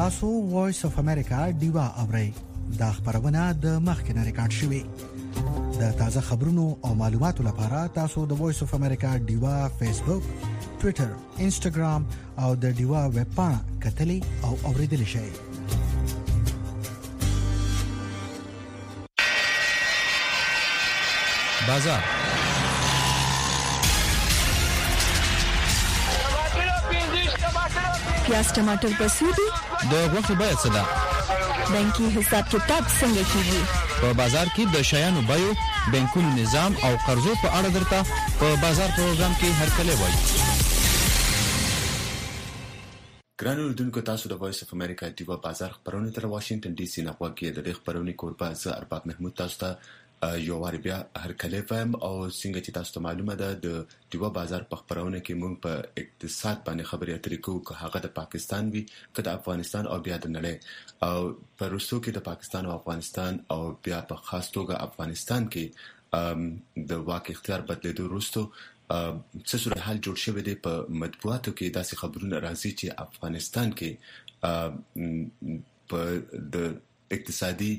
تاسو وایس اف امریکا دیوا اورئ دا خبرونه د مخکنه ریکارډ شوې د تازه خبرونو او معلوماتو لپاره تاسو د وایس اف امریکا دیوا فیسبوک، ټوئیټر، انسټاګرام او د دیوا ویب پاڼه کتلې او اوریدل شئ. بازار پیاز ټماټر پسودي د غوښې بیه څه ده؟ بانکي حساب کتاب څنګه کیږي؟ په بازار کې د شیانو بیو، بانکونو نظام او قرضو په اړه درته په بازار پروګرام کې هرکلی وایي. ګرانو اوریدونکو، تاسو د وایس اف امریکا دیوا بازار خبرونه تر واشنگټن ډي سي نه غواړئ. د دې خبرونې کوربه زه ارباب محمود تاسو ته یو وار بیا هرکلی وایم. او څنګه چې تاسو ته معلومه ده د دیوا بازار په خبرونه کې موږ په اقتصاد باندې خبرې اترې کوو، که هغه د پاکستان وي که د افغانستان او بیا د نړۍ. او په وروستو کې د پاکستان او افغانستان او بیا په خاص توګه افغانستان کې د واک اختیار بدلیدو وروستو څه صورتحال جوړ شوی دی. په مطبوعاتو کې داسې خبرونه راځي چې افغانستان کې په د اقتصادي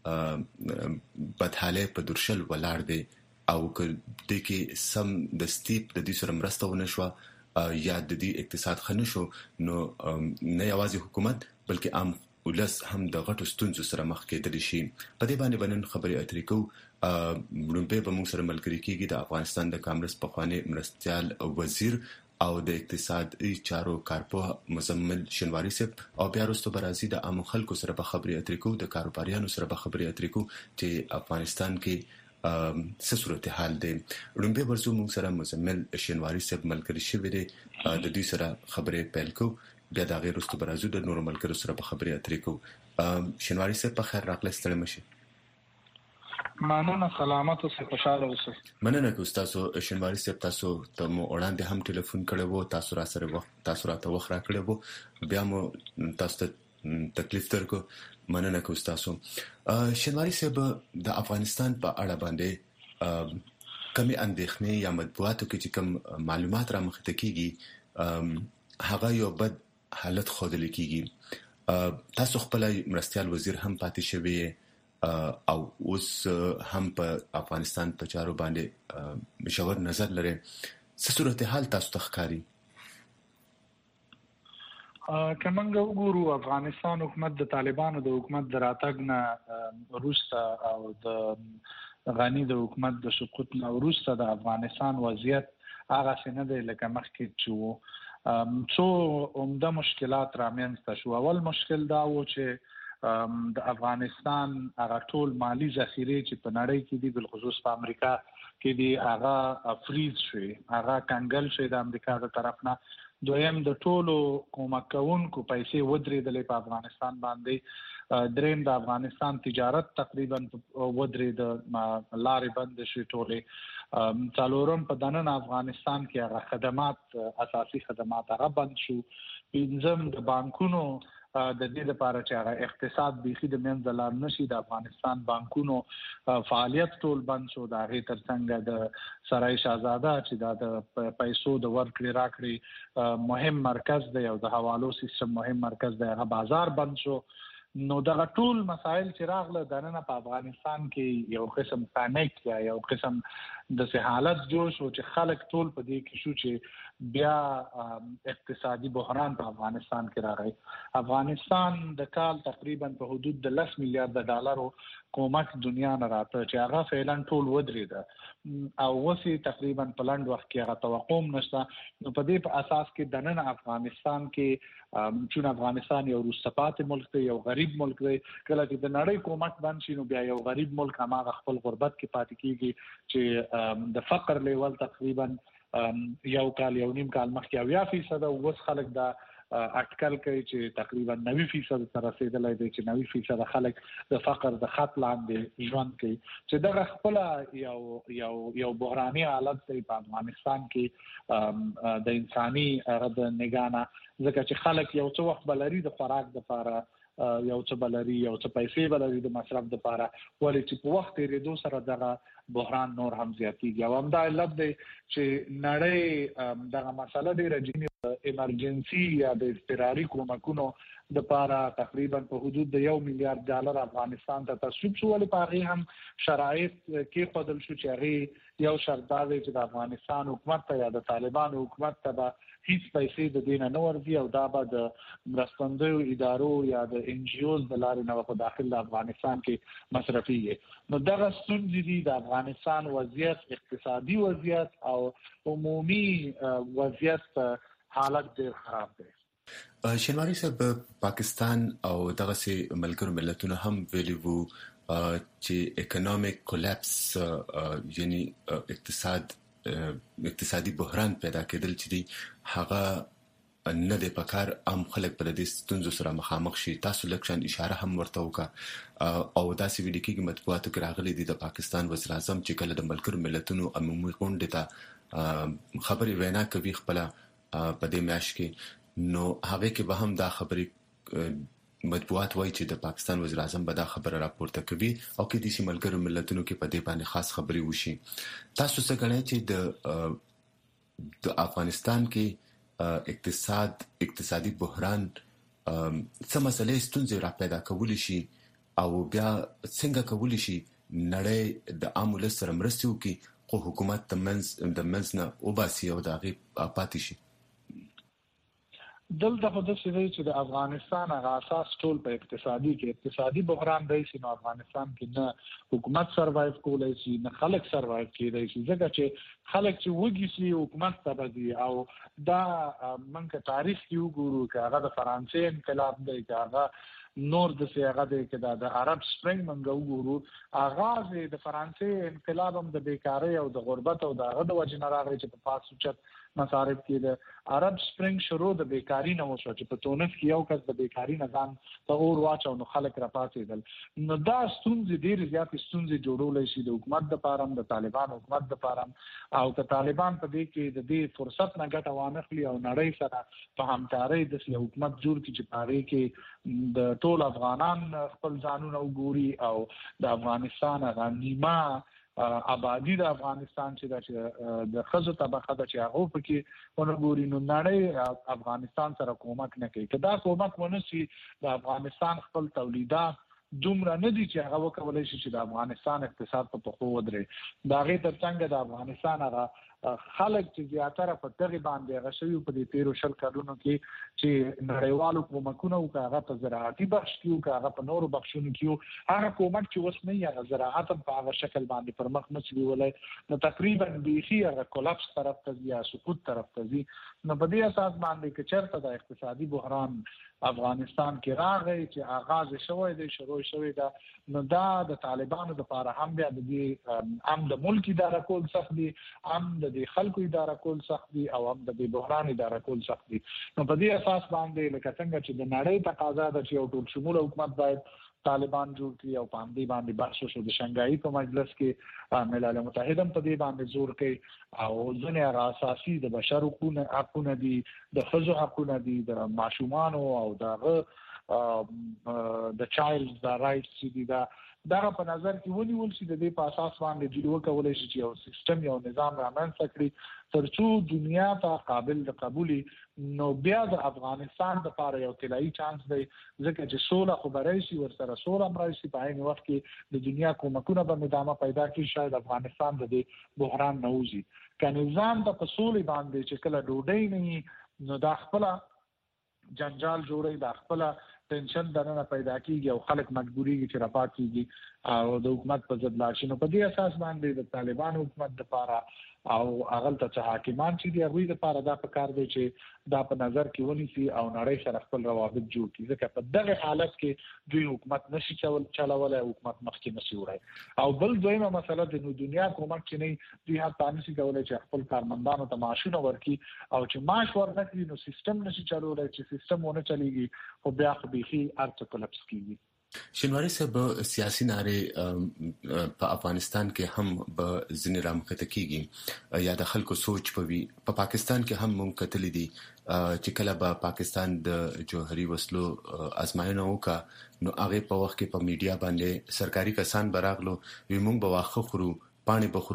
بدحاله په درشل ولاړ دی، او که د کې سم د ستیپ د دې سره مرسته ونه شو یا د دې اقتصاد خنه شو، نو نه یوازې حکومت بلکې عام ولس هم د غټو ستونزو سره مخ کېدلی شي. په دې باندې بنن خبرې اترې کوو. لومبه به موږ سره ملګری کیږي د افغانستان د کانګرس پخوانی مرستيال وزیر او د اقتصادي چارو کارپوه مزمل شنواری صاحب، او بیا وروسته برازي د عام خلکو سره به خبرې اترې کوو، د کاروباریانو سره به خبرې اترې کوو چې افغانستان کې څه صورتحال دی. لومبه ورزو موږ سره مزمل شنواری صاحب ملګری شوی دی، د دې سره خبرې پیل کوو. بیا دا غیر وروسته برازو د نورو ملګرو سره به خبرې اترې کوو. شنواری صاحب په خیر راغلی، ستړي مشه. مننه، سلامت اوسئ، خوشاله اوسئ. مننه که تاسو شنواری صاحب تاسو ته مو وړاندې هم ټلیفون کړی وو، تاسو را سره وخت تاسو راته وخت را کړی وو، بیا مو تاسو ته تکلیف درکو. مننه که تاسو. شنواری صاحب د افغانستان په اړه باندې کمی اندېښنې یا مطبوعاتو کې چې کوم معلومات را مخته کیږي هغه یو بد حالت خوده کیږي. تاسو خپل مرستيال وزیر هم پاتې شوی او اوس هم په افغانستان په چارو باندې مشاور نظر لري. څه صورتحال تاسو ته ښکاري؟ کمنګ وګورو، افغانستان حکومت د طالبانو د حکومت د راتګ نه وروسته او د غنی د حکومت د سقوط نه وروسته د افغانستان وضعیت هغه څنګه دی لکه مخکې چې وو. څو عمده مشکلات رامنځته شو. اول مشکل دا و چې د افغانستان هغه ټول مالی ذخیره چې په نړۍ کې دي، بالخصوص په امریکا کې دي، هغه فریز شوی، هغه کنګل شوی د امریکا تر طرف نه. دویم د ټولو کومک کوونکو پیسې ودرېدلې په افغانستان باندې. دریم د افغانستان تجارت تقریبا ودرېد، لارې بند شوې ټولې. څلورم په دننه افغانستان کې هغه خدمات، اساسي خدمات هغه بند شو. پنځم د بانکونو د دې لپاره چې هغه اقتصاد بيخي د منځ لاړ نشي، د افغانستان بانکونو فعالیت ټول بند شو. د هغې ترڅنګ د سرای شاهزاده چې د پیسو د ورکړې راکړې مهم مرکز دی او د حوالو سیستم مهم مرکز دی، هغه بازار بند شو. نو دغه ټول مسایل چې راغله دننه په افغانستان کې یو قسم پانیک یا یو قسم د حالت جوړ شو چې خلک ټول په دې کې شو چې بیا اقتصادي بحران په افغانستان کې راغی. افغانستان د کال تقریبا په حدود د 10 میلیارډ ډالرو کومک دنیا نه راته چې هغه فعلا ټول ودرېده او وسی تقریبا په لاند وخت کې هغه توقع نشته. نو په دې په اساس کې دننه افغانستان کې چې افغانستان یو وروسته ملک دی، یو غریب ملک دی. کله چې د نړۍ کومک بند شي نو بیا یو غریب ملک هغه خپل غربت کې پاتې کیږي چې د فقر لیول تقریبا یو کال یو نیم کال مخکې 80% او اوس خلک دا اټکل کوي چې تقریبا 90% ته رسیدلی دی، چې 90% خلک د فقر د خط لاندې ژوند کوي. چې دغه خپل یو بحراني حالت دی په افغانستان کې د انساني د نگانه، ځکه چې خلک یو څه وخت بلري د خوراک لپاره، یو څه بلري، یو څه پیسې بلري د مصرف لپاره، ولې چې په وخت تیریدو سره دغه بحران نور هم زیاتیږي. او همدا علت دی چې نړۍ دغه مسله ډېره جدي ایمرجنسي یا د اضطراري کومکونو د لپاره تقریبا په حدود د $1 میلیارډ افغانستان ته تصویب شو، ولې په هغه هم شرایط کې خپل شو چې هغه یو شرط دی چې د افغانستان حکومت ته یا د طالبان حکومت ته به هیڅ پیسې د دینه نه ورځي او دا به د مرستندویو ادارو یا د ان جی اوز د لارې نه په داخل افغانستان کې مصرفيږي. نو دغه ستونزې دي د افغانستان وضعیت، اقتصادي وضعیت او عمومي وضعیت حالت ډیر خراب دی. شینواری صاحب، پاکستان او دغه سي ملګرو ملتونو هم ویلي وو چې اکونومیک کولاپس یعنی اقتصادي بحران پیدا کېدل چې دی هغه نه د پکار عام خلک په دې ستونزو سره مخامخ شي. تاسو لکشن اشاره هم ورته وکړه او داسې ویل کېږي مطبوعاتو کې راغلي دي د پاکستان وزیر اعظم چې کله د ملګرو ملتونو عمومي غونډې ته خبري وینا کوي خپل په دې میاشت کې، نو هغه کې به هم دا خبرې مطبوعات وایي چې د پاکستان وزیر اعظم به دا خبره راپورته کوي او کې د ملګرو ملتونو کې په دې باندې خاص خبري وشي. تاسو څه غواړئ چې د افغانستان کې اقتصادي بحران څه مسلې ستونزې را پیدا کولی شي او بیا څنګه کولی شي نړۍ د عام ولس سره مرسته وکړي خو حکومت د منځ نه وباسي او د هغې پاتې شي؟ دلته په داسې دی چې د افغانستان هغه اساس ټول په اقتصادي بحران دی چې نو افغانستان کې نه حکومت سروایو کولای شي نه خلک سروایو کېدای شي، ځکه چې خلک چې وږي شي حکومت ته بدي. او دا منکه تاریخ کې وګورو چې هغه د فرانسې انقلاب دی، چې هغه نور د سیاغه دی، چې د عرب سپرینګ منګو وګورو آغاز د فرانسې انقلاب هم د بیکاری او د غربت او د هغه د وجې نه راغلی چې په پاسوچت مصارف کې د عرب سپرینګ شروع د بیکاری نه وشو چې په تونس کې یو کس د بیکاری نه ځان ته اور واچو نو خلک را پاتېدل. نو دا ستونزې ډېرې زیاتې ستونزې جوړولی شي د حکومت دپاره هم د طالبان حکومت دپاره هم، او که طالبان په دې کې د دې فرصت نه ګټه وانخلي او نړۍ سره په همکارۍ داسې حکومت جوړ کړي چې په هغې کې د ټول افغانان خپل ځانونه وګوري او د افغانستان هغه نیمه آبادی د افغانستان چې د ښځو طبقه ده چې هغه پکې ونه ګوري، نو نړۍ افغانستان سره کومک نه کوي. که دا کومک ونه شي د افغانستان خپل تولیدات دومره نه دي چې هغه وکولی شي چې د افغانستان اقتصاد په پښو ودرېږي. د هغې تر څنګ د افغانستان هغه خلک چې زیاتره په دغې باندې هغه شوي په دې 13 کلونو کې چې نړیوالو کومکونه وکړه، هغه په زراعتي بخش کې وکړه، هغه په نورو بخشونو کې وو، هغه کومک چې اوس نه وي هغه زراعت هم په هغه شکل باندې پر مخ نه شي بیولی، نو تقریبا بیخي هغه کولپس طرف ته ځي یا سقوط طرف ته ځي. نو په دې اساس باندې که چېرته د اقتصادي بحران افغانستان کې راغی چې آغاز شوی دی، شروع شوی ده، نو دا د طالبانو دپاره هم بیا د دې هم د ملک اداره کول سخت دي، هم د خلکو اداره کول سخت دي، او هم د بحران اداره کول سخت دي. نو په دې اساس باندې لکه څنګه چې د نړۍ تقاضا ده چې یو ټول شموله حکومت باید طالبان جوړ کړي او په همدې باندې بحث وشو. د شنګایي په مجلس کې ملل متحد هم په دې باندې زور کوي او ځینې هغه اساسي د بشر حقونه دي، د ښځو حقونه دي، د ماشومانو او د چایلډ د رایټس چې دي دغه په نظر کې ونیول شي، د دې په اساس باندې دوی وکولی شي چې یو سیستم یو نظام رامنځته کړي تر څو دنیا ته قابل د قبولي. نو بیا د افغانستان دپاره یو طلایي چانس دی، ځکه چې سوله خو به راشي، ورسره سوله هم راشي، په عین وخت کې د دنیا کومکونه به ادامه پیدا کړي، شاید افغانستان د دې بحران نه وځي. که نظام ته په سولې باندې چې کله ډوډۍ نه وي نو دا خپله جنجال جوړوي، دا خپله ټینشن دننه پیدا کیږي او خلک مجبوریږي چې راپاتېږي او د حکومت په ضد لاړ شي. نو په دې اساس باندې د طالبان حکومت دپاره او هغلته چې حاکمان چې دي هغوی دپاره دا پکار دی چې دا په نظر کې ونیسي او نړۍ سره خپل روابط جوړ کړي، ځکه په دغه حالت کې دوی حکومت نشي چلولی، حکومت مخکې نشي وړی. او بل دویمه مسله د دنیا کومک چې نه دوی حتی نشي کولی چې خپل کارمندانو ته معاشونه ورکړي، او چې معاش ورنه کړي نو سیستم نشي چلولی، چې سیستم ونه چلیږي خو بیا خو بیخي هر څه کولپس کیږي. شینواری صاحب، سیاسي نارې په افغانستان کې هم به ځینې رامخته کیږي یا د خلکو سوچ په وي. په پاکستان کې هم مونږ کتلی دي چې کله به پاکستان د جوهري وسلو ازمایونه وکړه نو هغې په وخت کې په میډیا باندې سرکاري کسان به راغلو وي مونږ به واښه خورو، پاڼې به خورو،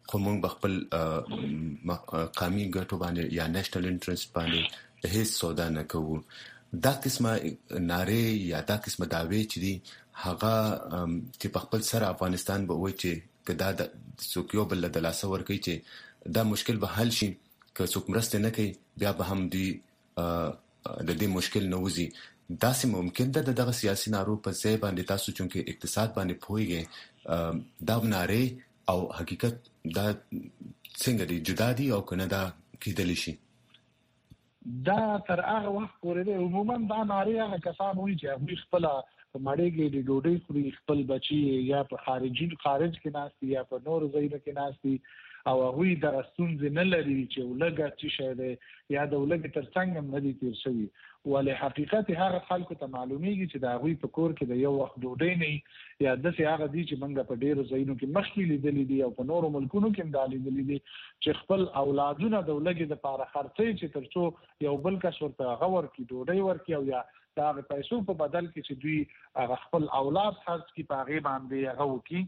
خو موږ خپل قومي ګټو باندې یا نېشنل انټرست باندې هیڅ سودا نه کوو. دا قسمه ناره یا دا قسمه دعوی چې دي هغه چې په خپل سره افغانستان به وایي چې کدا د څوک یو بل د لاس ور کوي چې دا مشکل به حل شي، که څوک مرسته نه کوي بیا به هم دی د دې مشکل نه وځي. دا سم ممکن ده دغه سیاسي نارو په ځای باندې تاسو چې اقتصاد باندې پوهیږئ دا ناره او حقیقت دا څنګه دي جدا دي او کنه دا کېدلی شي؟ دا تر هغه وخت پورې دی عموما دا ناره هغه کسان وایي چې هغوی خپله په مړېږي د ډوډۍ خوري، خپل بچي یا په خارج کې ناست دي یا په نورو ځایونو کې ناست دي او هغوی دغه ستونزې نه لري چې ولږه څه شی دی یا د ولږې تر څنګ هم نه دي تېر شوي. ولې حقیقت هغه خلکو ته معلومیږي چې د هغوی په کور کې د یو وخت ډوډۍ نه یا داسې هغه دي چې موږ په ډېرو ځایونو کې مخکې لیدلي دي او په نورو ملکونو کې هم دا لیدلي دي چې خپل اولادونه د ولږې دپاره خرڅوي چې تر څو یو بل کس ورته هغه ورکړي، ډوډۍ ورکړي او یا د هغې پیسو په بدل کې چې دوی هغه خپل اولاد خرڅ کړي په هغې باندې هغه وکړي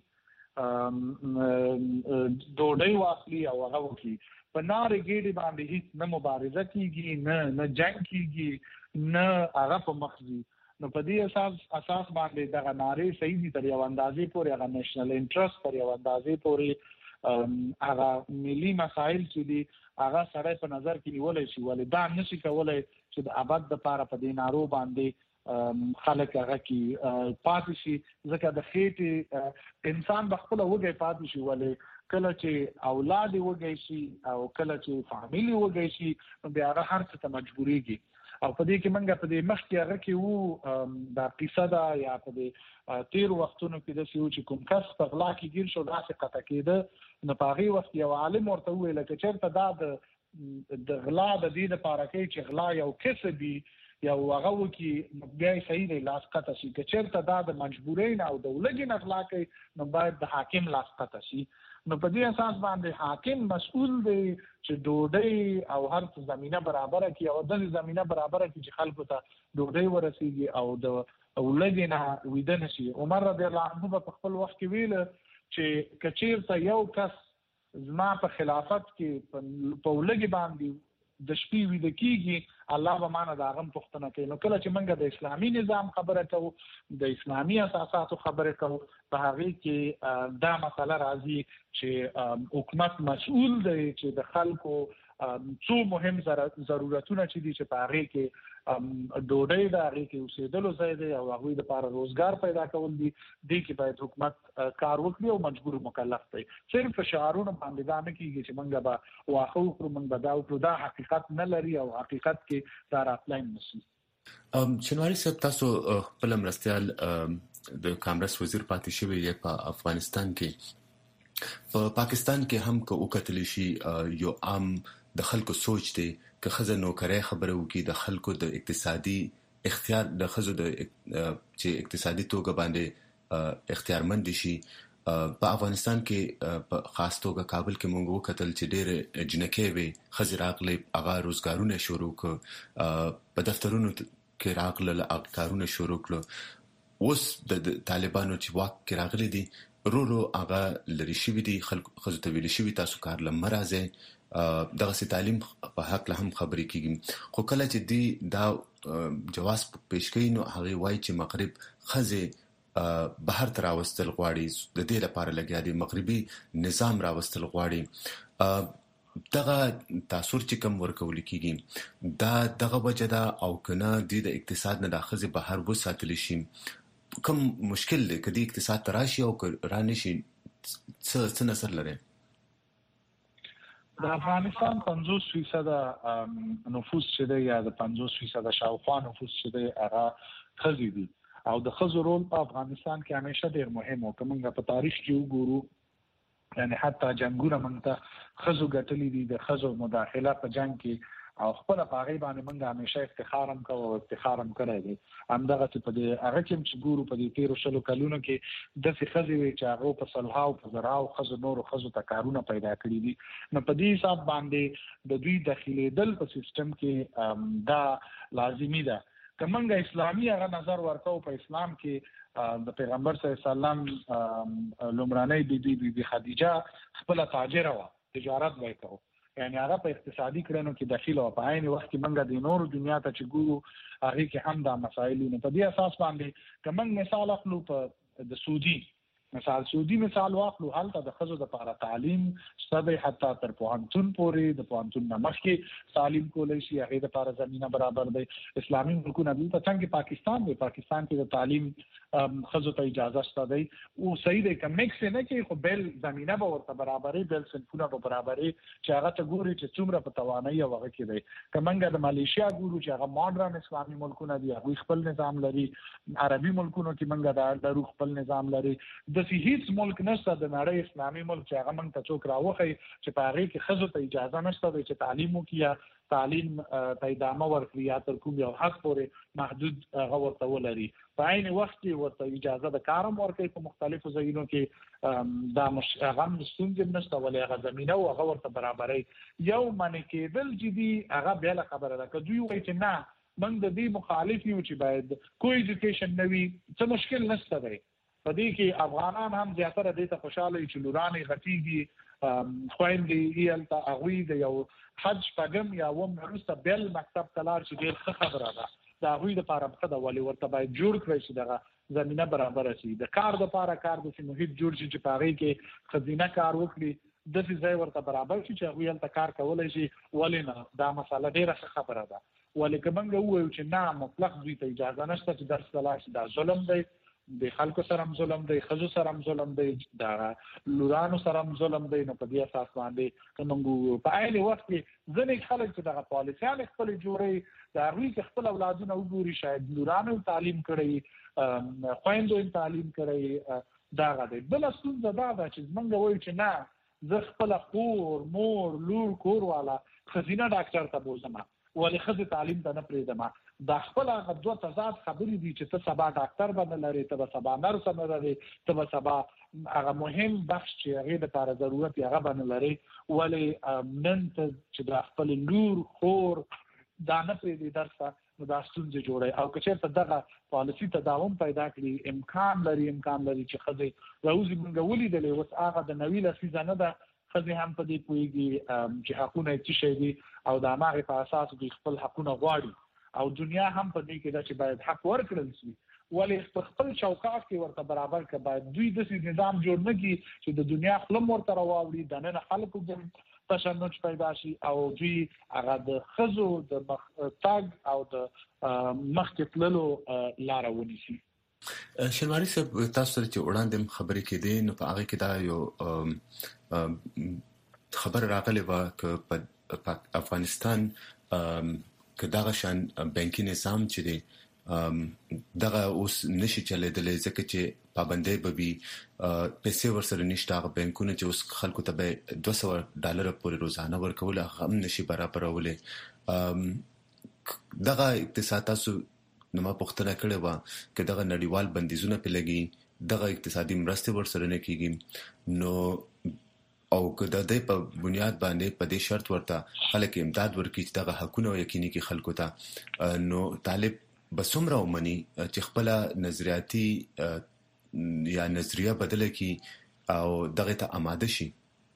ډوډۍ واخلي او هغه وکړي. په نارې ګېډې باندې هیڅ نه مبارزه کېږي، نه جنګ کېږي، نه هغه په مخ ځي. نو په دې اساس باندې دغه نارې صحیح دي تر یو اندازې پورې، هغه نیشنل انټرست تر یو اندازې پورې هغه ملي مسایل چې دي هغه سړی په نظر کې نیولی شي. ولې دا نشي کولی چې د ابد دپاره په دې نارو باندې خلک هغه کې پاتې شي، ځکه د خېټې انسان به خپله وږی پاتې شي. ولې کله چې اولاد یې وږی شي او کله چې فامیل یې وږی شي نو بیا هغه هر څه ته مجبورېږي. او په دې کې موږ په دې مخکې هغه کې وو دا قیصه ده یا په دې تېرو وختونو کې داسې وو چې کوم کس په غلا کې ګیر شو داسې قطع کېده نو په هغې وخت یو عالم ورته وویله که چېرته دا د غلا د دې دپاره کوي چې غلا یو کسب وي یا هغه وکړي نو بیا یې صحیح دی لاس قطع شي، که چېرته دا د مجبورۍ نه او د ولږې نه غلا کوي نو باید د حاکم لاس قطع شي. نو په دې اساس باندې حاکم مسؤل دی چې ډوډۍ او هر څه زمینه برابره کړي او داسې زمینه برابره کړي چې خلکو ته ډوډۍ ورسېږي او د ولږې نه ویده نه شي. عمر رضی الله عنه به په خپل وخت کې ویله چې که چېرته یو کس زما په خلافت کې په ولږې باندې د شپې ویده کېږي الله به مانه د هغه پوښتنه کوي. نو کله چې موږ د اسلامي نظام خبره کوو، د اسلامي اساساتو خبره کوو، په هغې کې دا مسله راځي چې حکومت مسؤل دی چې د خلکو څو مهم ضرورتونه چې دي چې په هغې کې ډوډۍ ده، هغې کې اوسېدلو ځای دی او هغوی دپاره روزګار پیدا کول دي، دې کې باید حکومت کار وکړي او مجبور مکلف دی. صرف په شعارونو باندې دا نه کېږي چې موږ به واښه وکړو، موږ به دا وکړو، دا حقیقت نه لري او حقیقت کې دا راتلی نه شي. شنواري صاحب تاسو خپل مرستیال د کامرس وزیر پاتې شوی یې په افغانستان کې. په پاکستان کې هم که وکتلی شي یو عام د خلکو سوچ دی که ښځه نوکرۍ خبره وکړي د خلکو د اقتصادي اختیار د ښځو د چې اقتصادي توګه باندې اختیارمند شي. په افغانستان کې په خاص توګه کابل کې موږ وکتل چې ډېرې جنکۍ وې ښځې راغلې هغه روزګارونه شروع کړه، په دفترونو کې راغلل هغه کارونه شروع کړه. اوس د طالبانو چې واک کې راغلي دي ورو هغه لرې شوي دي، ښځو ته ویلې شوي تاسو کار له مه راځئ، دغسې تعلیم په حق له هم خبرې کېږي. خو کله چې دوی دا جواز پیش کوي نو هغې وایي چې مغرب ښځې بهر ته راوستل غواړي، د دې لپاره لګیا دي مغربي نظام راوستل غواړي. دغه تاثر چې کم ورکول کېږي دا دغه وجه ده او که نه دوی د اقتصاد نه دا ښځې بهر وساتلی شي کوم مشکل دی که دې اقتصاد ته راشي او که رانشي څه نظر لرئ؟ د افغانستان 50% نفوس چې دی یا د 50% شاوخوا نفوس چې دی هغه ښځې دي او د ښځو رول په افغانستان کې همیشه ډېر مهم و. که موږ په تاریخ کې وګورو یعنې حتی جنګونه موږ ته ښځو ګټلي دي، د ښځو مداخله په جنګ کې او خپله په هغې باندې موږ همیشه افتخار هم کوو او افتخار هم کړی دی. همدغسې په دې هغه کې هم چې ګورو په دې تېرو 100 کلونو کې داسې ښځې وې چې هغو په سلهاو په زرهاو ښځو نورو ښځو ته کارونه پیدا کړي دي. نو په دې حساب باندې د دوی داخلېدل په سیسټم کې دا لازمي ده. که موږ اسلامي هغه نظر ورکوو په اسلام کې د پیغمبر صلی الله علیه وسلم لومړنۍ بی خدیجه خپل تاجره و تجارت وکاو یعنی هغه په اقتصادي کړنو کې داخله او په عین وخت کې منګه د نور دنیا ته چې ګورو هغه کې هم دا مسایل نه په دې اساس باندې کوم مثال اخلو په د سعودي مثال واخلو حالت د خزو د لپاره تعلیم سبه حتی تر پوهنتون پورې د پوهنتون مخکې تعلیم کولای شي هغه د لپاره زمينه برابر دی اسلامي ملکونه د څنګه پاکستان کې د تعلیم خزو ته اجازه شته دی او صحیح دی کوم مکس نه کې خو بل زمينه به ورته برابرې بل صنفونه به برابرې چې هغه ته ګوري چې څومره په توانایي او هغه کې دی کومنګ د ماليشیا ګورو چې هغه ماډرن اسلامي ملکونه دي هغه خپل نظام لري عربي ملکونو کې منګه د خپل نظام لري د هیڅ ملک نشته د نړۍ اسلامي ملک چې هغه موږ ته څوک راوخی چې په هغه کې خزو ته اجازه نشته چې تعلیم وکړي تعلیم ته ادامه ورکړي یا تر کوم یو حد پورې محدود هغه ورته ولري په عین وخت کې ورته اجازه د کارم ورکړي په مختلفو ځایونو کې دا هغه ستونزې نشته ولې هغه زمينه او هغه ورته برابرې یو منې کېدل چې دی هغه بیا له خبره ده که دوی وایي چې نه موږ د دې مخالف یو چې باید کوئی ایجوکیشن نه وي څه مشکل نشته دی په دې کې افغانان هم زیاتره دې ته خوشاله چې لورانې غټيږي خويندې یې ته اغوي د یو حج پګم یا و مرسته بل مکتب کلار چې ډېر ښه خبره ده دا اغوي د لپاره په د ولي ورته باید جوړ کړی شي دغه زمينه برابر شي د کار د لپاره کار د محیط جوړ شي چې پاره کې خزینه کار وکړي د ځای ورته برابر شي چې اغوي ته کار کولای شي ولې نه دا مسله ډېره ښه خبره ده ولې کومنګ وایو چې نه مطلق دوی ته اجازه نشته چې درس کلاش دا ظلم دی د خلکو سره هم ظلم دی خزو سره هم ظلم دی دا لورانو سره هم ظلم دی نو په دې اساس باندې کومو په عین وخت کې ځنې خلک چې دغه پالیسیان خپل جوړي دا وی چې خپل اولادونه وګوري شاید لورانو تعلیم کړي خويندو تعلیم کړي دا غوډه بل څه دا چې موږ وایو چې نه زه خپل خور مور لور کور والا خزینه ډاکټر ته بوزم ولې خزه تعلیم ته نه پریدم دا خپل هغه دوه تضاد خبرې دي چې ته سبا ډاکټر باندې لري ته سبا نرس باندې لري ته سبا هغه مهم بخش چې هغه لپاره ضرورت هغه باندې لري ولې نن ته چې د خپل لور خور دا نه پریدي درسه نو دا ستونزې جوړي او که چېرته دغه پالیسي تداوم پیدا کړي امکان لري چې خزه روزي موږ ولیدلې اوس هغه د نوې لسیزه نه ده خزه هم په دې پويږي چې حقونه چې شي دي او د امر په اساس د خپل حقونه غواړي او دنیا هم په دې کې دا چې باید حق ورکړل شي ولې خپل چوکاټ کې ورته برابر کې باید دوی د نظام جوړ نه کی چې د دنیا خپل ورته راوړي د نن خلکو د تشنج پیدا شي او دوی هغه د خزو د تاګ او د مخکې تللو لار ونیسي شنواری صاحب تاسو سره چې وړاندې خبرې کېدې نو په هغه کې دا یو خبر راغلی و چې په افغانستان که دغه شان بانکي نظام چې دی دغه اوس نشي چلېدلی ځکه چې پابندۍ به وي پیسې ورسره نشته هغه بانکونه چې اوس خلکو ته به $200 پورې روزانه ورکول هغه هم نشي برابرولای دغه اقتصاد تاسو نو ما پوښتنه کړې و چې دغه نړیوال بندیزونه په لګي دغه اقتصادي مرسته ورسره نه کیږي نو او که د دې په بنیاد باندې په دې شرط ورته خلک امداد ورکړي چې دغه حقونه یقیني کې خلکو ته نو طالب بسمره ومني چې خپل نظریاتي یا نظریه بدله کی او دغه ته آماده شي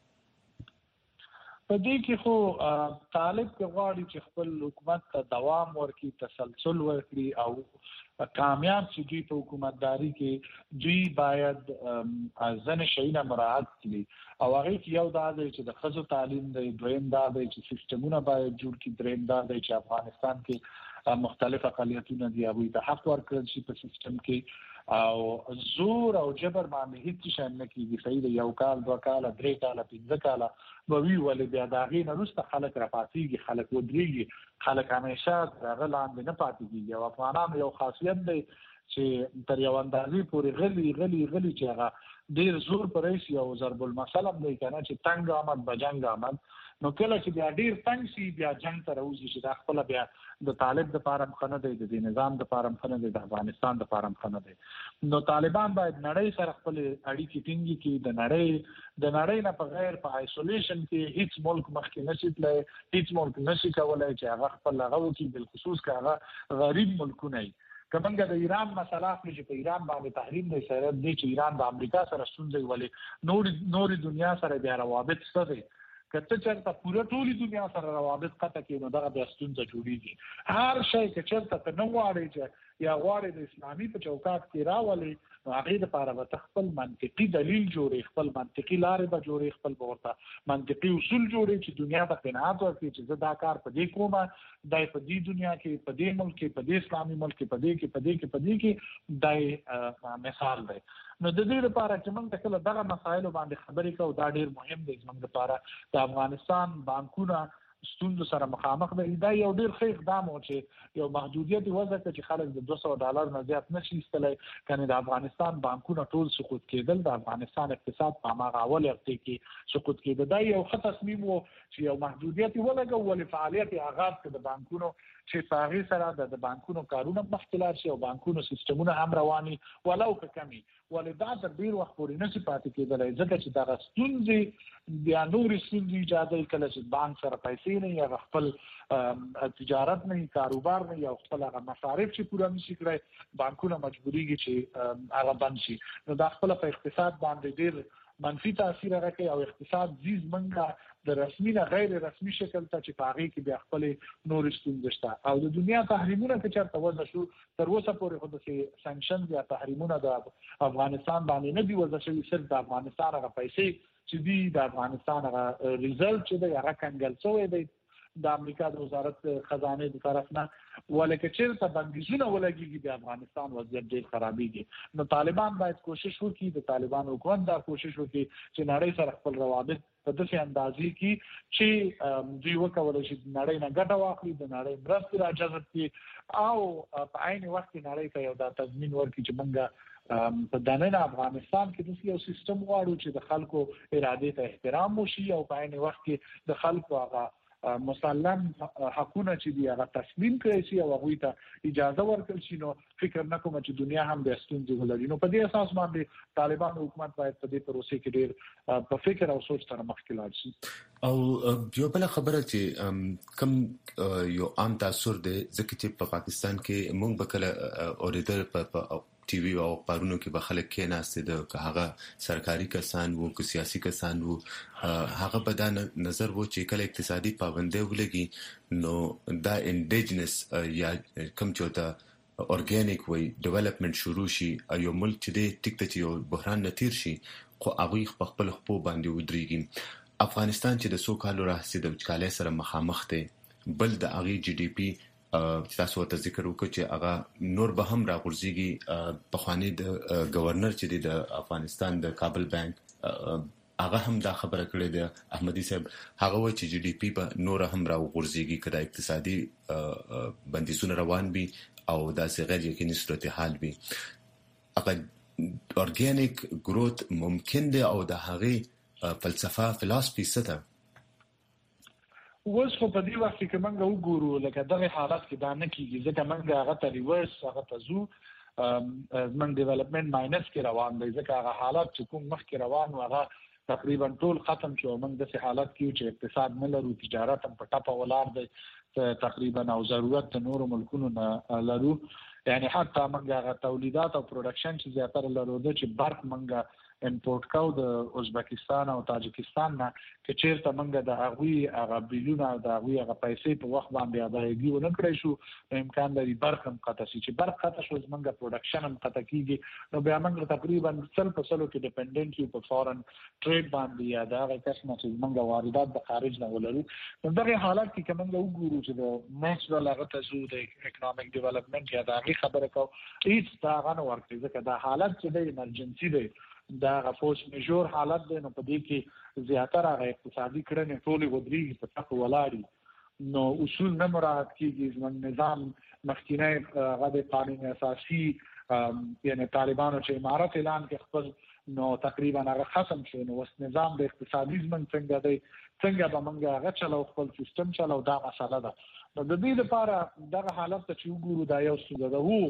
په دې کې خو طالب کې غواړي چې خپل حکومت ته دوام ورکړي تسلسل ورکړي او کامیاب شي دوی په حکومتداري کې دوی باید ځنه شیونه مراعات کړي او هغه کې یو دا دی چې د خزو تعلیم دی دویم دا دی چې سیستمونه باید جوړ کړي دریم دا دی چې افغانستان کې مختلف اقلیتونه دي هغوی ته حق ورکړل شي په سیستم کې او زور او جبر باندې هیڅ شي نه کیږي صحیح دی یو کال 2 کال 3 کال 5 کال به وی ولې بیا دا غي نه رسته خلک راپاتېږي خلک ودرېږي خلک همیشه غلان نه پاتېږي او افغانان یو خاصیت دی چې تر یو اندازې پورې غلي چې هغه ډیر زور پرې شي او ضرب المثل هم دی کنه چې تنگ آمد بجنګ آمد نو کله چې بیا ډیر تنگ شي بیا جنگ ته راوځي چې دا خپل بیا د طالب د پارم خنه دی د نظام د پارم خنه دی د افغانستان د پارم خنه دی نو طالبان باید نړۍ سره خپل اړیکې ټینګي کړي د نړۍ نه په غیر په آیسولیشن کې هیڅ ملک مخکې نشي تللی هیڅ ملک نشي کولای چې هغه خپل هغه وکړي بالخصوص که هغه غریب ملکونه کومنګ د ایران مسله چې په ایران باندې تحریم دی سره د ایران د امریکا سره ستونزې ولې نور دنیا سره بیا روابط ستاسو کته چرته پوره ټولي دنیا سره روابط قطع کې نو دغه بیا ستونزه جوړیږي هر شی چې چرته ته نو واړي چې یا غواړي د اسلامي په چوکاټ کې راولي نو هغه لپاره به خپل منطقي دلیل جوړي خپل منطقي لارې به جوړي خپل ورته منطقي اصول جوړي چې دنیا ته قناعت ورکړي چې زه دا کار په دې کومه دای په دې دنیا کې په دې ملک کې په دې اسلامي ملک کې په دې کې دای مثال دی نو د دې لپاره چې موږ کله دغه مسایل باندې خبرې کوو دا ډیر مهم دی موږ لپاره د افغانستان بانکونه ستونزو سره مخامخ دي دا یو ډیر ښه اقدام و چې یو محدودیت وضع کړي چې خلک د $200 نه زیات نشي ایستلای کنه د افغانستان بانکونه ټول سقوط کېدل د افغانستان اقتصاد په هغه اول وخت کې سقوط کېده دا یو ښه تصمیم و چې یو محدودیت ولګو ولې فعالیت آغاز کړ د بانکونو چې پاغي سره د بانکونو کارونه مختلف شي او بانکونو سیستمونه هم رواني ولو که کمی ولدا تر ډیر وخت پورې نشي پاتې کېدلای ځکه چې دا ستونزې بیا نور ستونزې ایجاد کړي چې بانک سره پیسې نه یا خپل تجارت نه کاروبار نه یا خپل هغه مصارف چې پوره نشي کړی بانکونه مجبوريږي چې هغه بند شي نو دا خپل په اقتصاد باندې ډیر منفي تاثیر راکړي او اقتصاد زیز منګه د رسمي نه غیر رسمي شکل ته چې پاغي کې بیا خپل نور ستونزې شته او د دنیا تحریمونه چې چرته وځي شو تر اوسه پورې خو د سانکشن یا تحریمونه د افغانستان باندې نه دی وځي شوی صرف د افغانستان هغه پیسې چې دی د افغانستان هغه ریزلټ چې دی هغه کنګل شوی دی د امریکا د وزارت خزانه د طرف نه ولکه چې بندیزونه ولګيږي د افغانستان وضعیت ډېر خرابېږي نو طالبان باید کوشش وکړي د طالبان حکومت دا کوشش وکړي چې نړۍ سره خپل روابط په داسې اندازې کې چې دوی وکولای شي د نړۍ نه ګټه واخلي د نړۍ مرستې راجذب کړي او په عین وخت کې نړۍ ته یو دا تضمین ورکړي چې موږ په دننه افغانستان کې د یو سیستم غواړو چې د خلکو اراده ته احترام وشي او په عین وخت کې د خلکو هغه مسلم حقونه چې دی هغه تسلیم کړي شي او هغه ته اجازه ورکړي شي نو فکر نکوم چې دنیا هم د ستونزې ولري نو په دې اساس باندې طالبان حکومت باید په دې پروسې کې ډېر په فکر او سوچ سره مخکې لاړ شي او یو بل خبره چې کم یو عام تاثر دی ځکه چې په پاکستان کې موږ به کله اوریدل په ټي وي او پرونو کې به خلک کې ناشته د هغه سرکاري کسان وو که سیاسي کسان وو هغه په دا نظر وو چې کله اقتصادي پابندۍ ولګي نو دا انډیجنس یا کم چوتا اورګانیک وي ډیولپمنٹ شروع شي یو ملک چې د ټیک ته یو بحران نتیر شي خو هغه خپل خپل باندې ودرېږي افغانستان چې د سو کالو راهسي د وچکالۍ سره مخامخ دی بل د هغه جی ډي پی تاسو ته ذکر وکړ چې هغه نور به هم راغورځيږي په خواني د گورنر چې د افغانستان د کابل بانک هغه هم دا خبره کړې ده احمدي صاحب هغه و چې جی ډي پی به نور هم راغورځيږي کله اقتصادي بندیزونه روان وي او داسې غیر یقیني صورتحال وي هغه اورګانیک گروث ممکن دی او د هغه فلسفي څه ده اوس خو په دې وخت کې موږ وګورو لکه دغه حالت کې دا نه کیږي ځکه موږ هغه ته ریورس هغه ته زو موږ ډیولپمنٹ ماینس کې روان دی ځکه هغه حالت چې کوم مخ کې روان هغه تقریبا ټول ختم شو موږ د حالت کې چې اقتصاد نه لرو تجارت هم په ټاپه ولاړ دی تقریبا او ضرورت د نورو ملکونو نه لرو یعنی حتی موږ هغه تولیدات او پروډکشن چې زیاتره لرو د چې برق موږ امپورټ کاو د ازبکستان او تاجکستان نه چې چیرته موږ د هغه بیلونه د هغه پیسې په وخت باندې ادایګي ونه کړی شو امکان لري برق هم قطع شي چې برق قطع شو موږ پروډکشن هم قطع کیږي نو بیا موږ تقریبا 100% کې ډیپندنت یو په فورن ټریډ باندې یا دا هغه کس نه چې موږ واردات د خارج نه ولرو نو دغه حالت کې کوم وګورو چې د نېشنل هغه تاسو د اکونومیک ډیولپمنٹ یا دا هغه خبره کو هیڅ دا غنه ورکړي ځکه دا حالت چې د ایمرجنسي دی دا غفوس میجور حالت دی نو په دې کې زیاتره اقتصادي کړنې ټولې ودرېږي په تاسو ولاړی نو اصول نه مراعات کیږي زموږ نظام مخکینی هغه د قانون اساسي یعنی طالبانو چې امارت اعلان کې خپل نو تقریبا هغه ختم شو نو وس نظام د اقتصادي زمنګ څنګه دی څنګه به موږ هغه چلو خپل سیستم چلو دا مسله ده نو د دې لپاره دغه حالت ته چې وګورو دا یو څه ده وو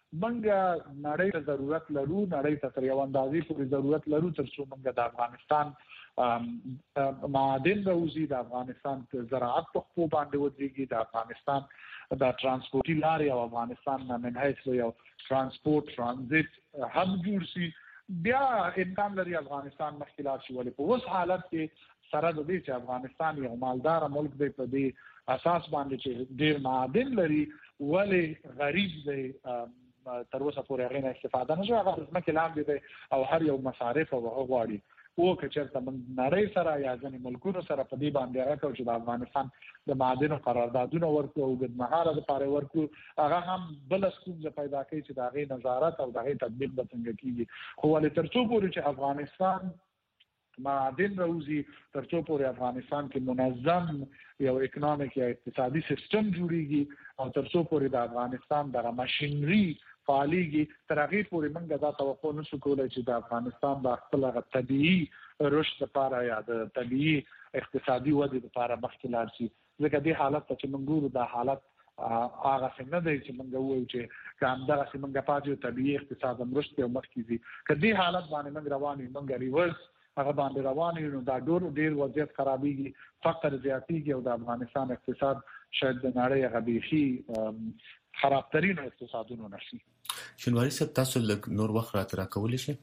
منګه نړۍ ته ضرورت لرو، نړۍ ته تر یو اندازې پورې ضرورت لرو ترڅو منګه د افغانستان معادن راوځي، د افغانستان زراعت په خپل باندې ودرېږي، د افغانستان د ترانسپورتي لارې او افغانستان من حیث یو ترانسپورت ترانزیت هب جوړ شي، بیا امکان لري افغانستان مخکې لاړ شي. ولې په اوس حالت کې سره د دې چې افغانستان یو مالدار ملک دی، په دې اساس باندې چې ډېر معادن لري، ولې غریب دی تر اوسه پورې هغه نه استفاده نه شوی، هغه ځمکې لاندې دی او هر یو مصارف او هغه غواړي. او که چېرته موږ نړۍ سره یا ځینې ملکونو سره په دې باندې راکړو چې د افغانستان د معادنو قراردادونه ورکړو او اوږدمهاله دپاره ورکړو، هغه هم بله ستونزه پیدا کوي چې د هغې نظارت او د هغې تطبیق به څنګه کېږي. خو ولې تر څو پورې چې افغانستان معادن راوځي، تر څو پورې افغانستان کې منظم یو اکنامیک یا اقتصادي سیستم جوړیږي او تر څو پورې د افغانستان دغه ماشینري فعالیږي، تر هغې پورې موږ دا توقع نشو کولی چې د افغانستان د خپل هغه طبیعي رشد لپاره یا د طبیعي اقتصادي ودې لپاره مخکې لاړ شي. ځکه دې حالت ته چې موږ ګورو دا حالت هغسې نه دی چې موږ ووایو چې که همدغسې موږ پاتې یو طبیعي اقتصاد هم رشد او مخکې ځي. که دې حالت باندې موږ روان یو، موږ ریورس هغه باندې روان یو، نو دا ډېر وضعیت خرابېږي، فقر زیاتېږي او د افغانستان اقتصاد شاید د نړۍ هغه بیخي خرابترین اقتصادونو نشي. شینواري صاحب، تاسو لږ نور وخت راته راکولی شئ؟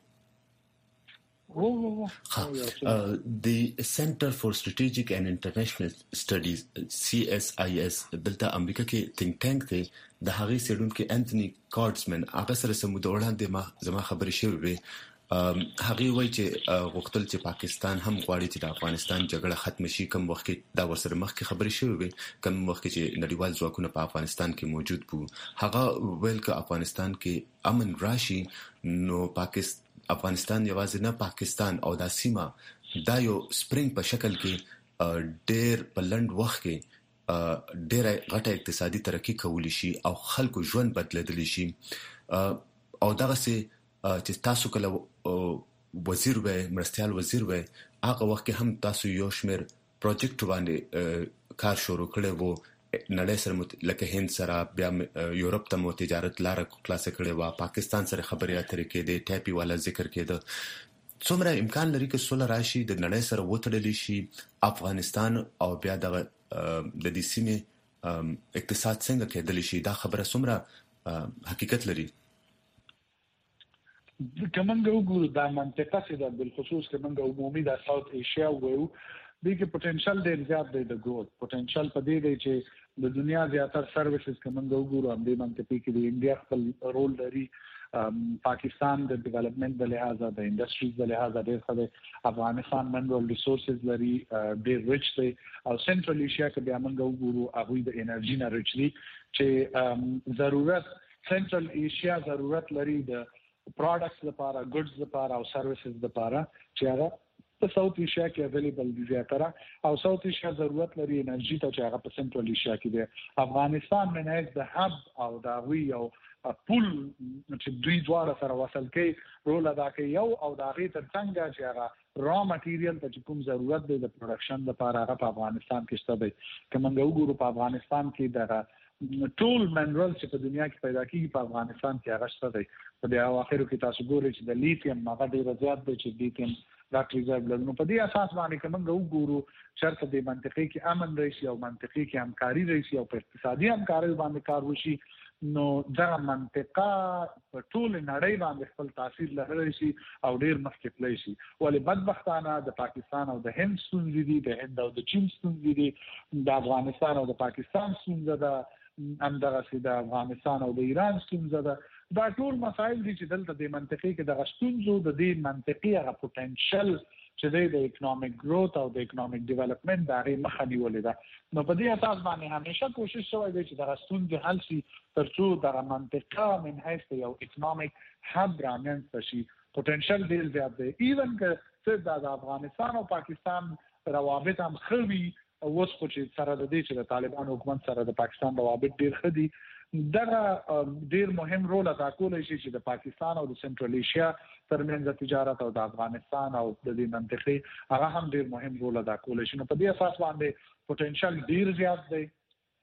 د سنټر فور سټریټیجیک اینڈ انټرنیشنل سټډیز CSIS دلته امریکا کې تھنک ټانک دی، د هغې څېړونکي انتوني کارډزمن هغه سره څه موده وړاندې زما خبرې شوې وې. هغې وایي چې غوښتل چې پاکستان هم غواړي چې د افغانستان جګړه ختمه شي. کوم وخت کې دا ورسره مخکې خبرې شوې وې، کوم وخت کې چې نړیوال ځواکونه په افغانستان کې موجود وو، هغه ویل که افغانستان کې امن راشي نو افغانستان یوازې نه پاکستان او دا سیمه دا یو سپرینګ په شکل کې ډېر په لنډ وخت کې ډېره غټه اقتصادي ترقي کولی شي او خلکو ژوند بدلېدلی شي. او دغسې چې تاسو کله وزیر وای، مرستیال وزیر وای، هغه وخت کې هم تاسو یو شمېر پروجیکټ باندې کار شروع کړی وو، نړۍ سره لکه هند سره، بیا یورپ ته مو تجارت لاره خلاصه کړې وه، پاکستان سره خبرې اترې کېدې، ټاپي والا ذکر کېده. څومره امکان لري که سوله راشي، د نړۍ سره وتړلی شي افغانستان او بیا دغه د دې سیمې اقتصاد څنګه کېدلی شي؟ دا خبره څومره حقیقت لري؟ که موږ وګورو دا منطقه چې ده، بالخصوص که موږ عمومي د ساوث ایشیا ووایو، دې کې پوټنشل ډېر زیات دی د ګروت. پوټنشل په دې دی چې د دنیا زیاتر سروسز که موږ وګورو همدې منطقې کې د انډیا خپل رول لري. پاکستان د ډیولپمنٹ د لحاظه، د انډسټریز د لحاظه ډېر ښه دی. افغانستان منرل ریسورسز لري، ډېر ریچ دی. او سنټرل ایشیا کې بیا موږ وګورو هغوی د انرژي نه ریچ دي، چې ضرورت سنټرل ایشیا ضرورت لري د پروډکټس لپاره، ګډز لپاره او سروسز لپاره، چې هغه په ساوث ایشیا کې اویلیبل دي زیاتره. او ساوث ایشیا ضرورت لري انرژي ته، چې هغه په سنټرل ایشیا کې دی. افغانستان منځ د هب او د هغوی یو پول چې دوی دواړه سره وصل کوي رول ادا کوي، یو او د هغې تر څنګ چې هغه را مټیریل ته چې کوم ضرورت دی د پروډکشن لپاره، هغه په افغانستان کې شته دی. که موږ وګورو په افغانستان کې دغه ټول منرل چې په دنیا کې پیدا کېږي په افغانستان کې هغه شته دی. په دې اواخرو کې تاسو ګورئ چې د لیتیم هغه ډېره زیات دی، چې لیتیم ډاټ ریزرو لري. نو په دې اساس باندې که موږ وګورو چېرته دې منطقې کې امن راشي او منطقې کې همکاري راشي او په اقتصادي همکارۍ باندې کار وشي، نو دغه منطقه په ټول نړۍ باندې خپل تاثیر لرلی شي او ډېر مخکې تللی شي. ولې بدبختانه د پاکستان او د هند ستونزې دي، د هند او د چین ستونزې دي، د افغانستان او د پاکستان ستونزه ده، همدغسې د افغانستان او د ایران ستونزه ده. دا ټول مسایل دي چې دلته د منطقې کې دغه ستونزو د دې منطقې هغه پوټنشل چې دی د اکنامک گروت او د اکنامک ډیولپمنټ د هغې مخه نیولې ده. نو په دې اساس باندې همیشه کوشش شوی دی چې دغه ستونزې حل شي تر څو دغه منطقه من حیث د یو اکنامک هب رامنځته شي. پوټنشل ډېر زیات دی. ایون که صرف د افغانستان او پاکستان روابط هم ښه وي، اوس خو چې سره د دې چې د طالبان حکومت سره د پاکستان روابط ډېر ښه دي، دغه ډېر مهم رول ادا کولی شي چې د پاکستان او د سنټرل ایشیا ترمنځ تجارت او د افغانستان او د دې منطقې هغه هم ډېر مهم رول ادا کولی شي. نو په دې اساس باندې پوټنشل ډېر زیات دی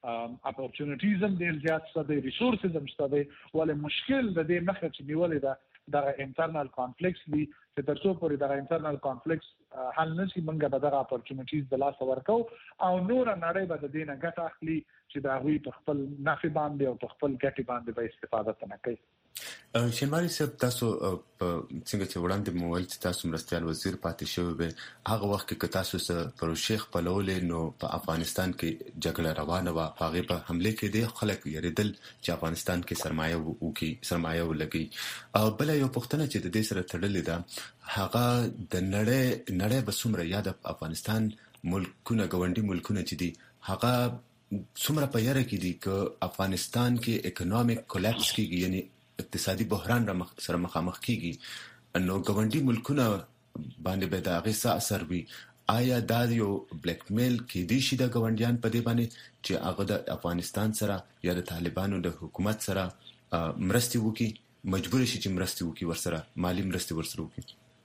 اپورچونټیز هم ډیر زیات ستدي ریسورسز هم ستدي ولې مشکل د دې مخه چې نیولې ده د انټرنل کانفلیکټس دي چې ترڅو پورې د انټرنل کانفلیکټس حل نشي موږ به د اپورچونټیز د لاس ورکو او نور نړۍ به د دې نه ګټه اخلي چې دا غوي په خپل نفع باندې او په خپل ګټه باندې به استفاده نه کوي. شینواری صاحب تاسو څنګه چې وړاندې مو ویل چې تاسو مرستيال وزیر پاتې شوی به هغه وخت کې تاسو سره پروژې خپلولې نو په افغانستان کې جګړه روانه و هغه په حمله کې د خلک یریدل چې افغانستان کې سرمایه ولګي او بل یو پښتنه چې د دې سره تړلې ده هغه د نړۍ بسمره یاد افغانستان ملکونه غونډي ملکونه چې دي هغه څومره په یاره کې دي چې افغانستان کې اکونومیک کولاپس کیږي یعنی اقتصادي بحران سره مخامخ کیږي نو غونډي ملکونه باندې به دا غي اثر وي آیا دا یو بلیک میل کې دي چې د غونډیان په دې باندې چې هغه د افغانستان سره یا د طالبانو د حکومت سره مرستي وکي مجبور شي چې مرستي وکي ورسره مالی مرستي ورسره وکي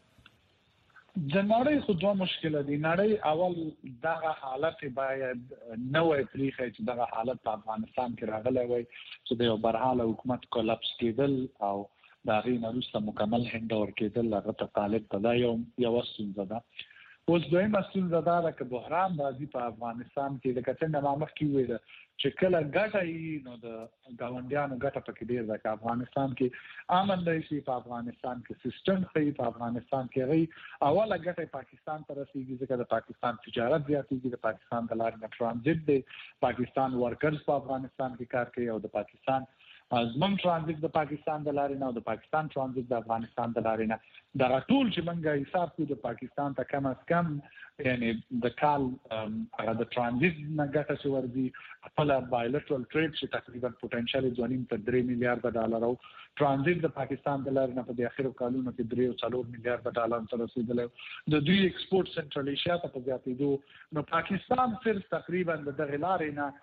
د نړۍ خو دوه مشکله دي نړۍ اول دغه حالت باید نوې پریخه چې دغه حالت په افغانستان کې راغلی وي چې د یو برحاله حکومت کولاپس کېدل او د هغې نه وروسته مکمل هینډاور کېدل هغه ته طالب ته دا یوه ستونزه ده. اوس دویمه ستونزه دا ده که بحران راځي په افغانستان کې لکه څنګه ما مخکې وویل چې کله ګټه وي نو د ګاونډیانو ګټه پکې ډېر ده که افغانستان کې امن دی شي په افغانستان کې سیسټم ښه په افغانستان کې هغې اوله ګټه پاکستان ته رسېږي ځکه د پاکستان تجارت زیاتېږي د پاکستان د لارې نه ټرانزیټ دی پاکستان ورکرز په افغانستان کې کار کوي او د پاکستان زموږ ټرانزیټ د پاکستان د لارې نه او د پاکستان ټرانزیټ د افغانستان د لارې نه دغه ټول چې موږ حساب کوو د پاکستان ته کم از کم یعنی د کال هغه د ټرانزیټ نه ګټه چې ورځي خپل بایلټرل ټریډ چې تقریبا پوتنشل 2.3 میلیارډ ډالر او ټرانزیټ د پاکستان د لارې نه په اخرو کالونو کې 3.4 میلیارډ ډالر ته رسیدلی د دوی ایکسپورټ سنټرل ایشیا ته په زیاتېدو نو پاکستان صرف تقریبا د دغه لارې نه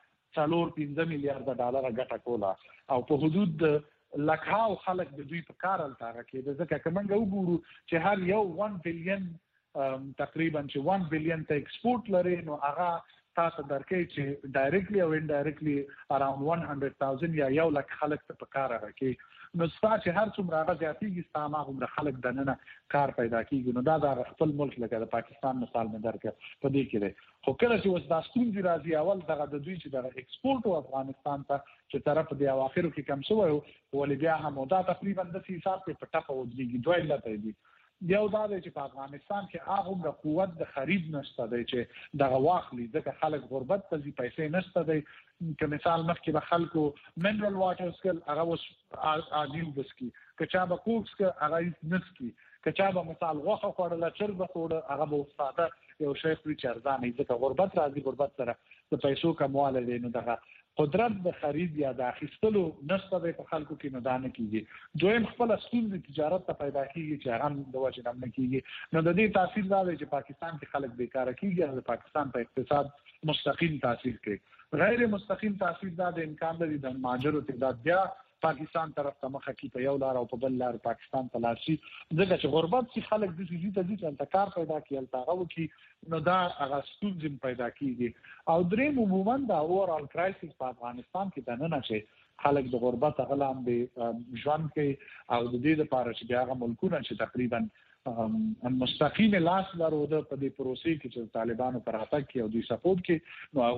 4.5 میلیارډ ډالر ګټه کوله او په حدود لکهاو خلک د دوی په کار التاغه کې د ځکه کومنګ وګورو چې هر یو 1 بلین تقریبا چې 1 بلین ته ایکسپورټ لري نو هغه تاسو درکې چې ډایرکټلی او انډایرکټلی اراوند 100,000 یا یو لک خلک ته په کار راکې نو ستاسو هر څومره هغه زیاتېږي ستاسو هغه خلک دننه کار پیدا کیږي نو دا د خپل ملک لکه د پاکستان مثال مې درکړ په دې کې دی خو کله چې اوس دا ستونزې راځي اول دغه د دوی چې د ایکسپورټ او افغانستان ته چې طرف دی اواخرو کې کم شوی ولې بیا هم دا تقریبا د حساب په ټاپه ودیږي دوه لته دي یو دا دی چې په افغانستان کې هغه د قوت د خرید نشته دی چې دغه واخلي ځکه خلک غربت ته ځي پیسې نشته دی که مثال مخکې به خلکو منرل واټر سکل هغه اوس عادل بسکي که چا به کوکس که هغه نسکي که چا به مثال غوښه خوړله چرګ به خوړه هغه به ساده یو شی خوري چې ارزانه ځکه غربت راځي غربت سره د پیسو کموالی دی نو دغه قدرت د خرید یا د اخیستلو نشته دی په خلکو کې نو دا نه کېږي دویم خپله ستونزې تجارت ته پیدا کېږي چې هغه هم د وجې نه کېږي نو د دې تاثیر دا دی چې پاکستان کې خلک بیکاره کېږي او د پاکستان په اقتصاد مستقیم تاثیر کوي غیر مستقیم تاثیر دا د امکان لري د مهاجرو تعداد بیا پاکستان طرف ته مخه کی په یو لار او په بل لار پاکستان ته لاشي ځکه چې غربت چې خلک د سيزي ته ځي کار پیدا کیل تاغه کی نو دا هغه ستونزې پیدا کیږي او دریم عموما دا اورال کرایسس په افغانستان کې د نه چې خلک د غربت غلام دي ژوند کوي او د دې لپاره چې هغه ملکونه چې تقریبا مستقیم لاس لرو د په دې پروسې کې چې طالبانو پر اتاک کې او دوی سپورټ کې نو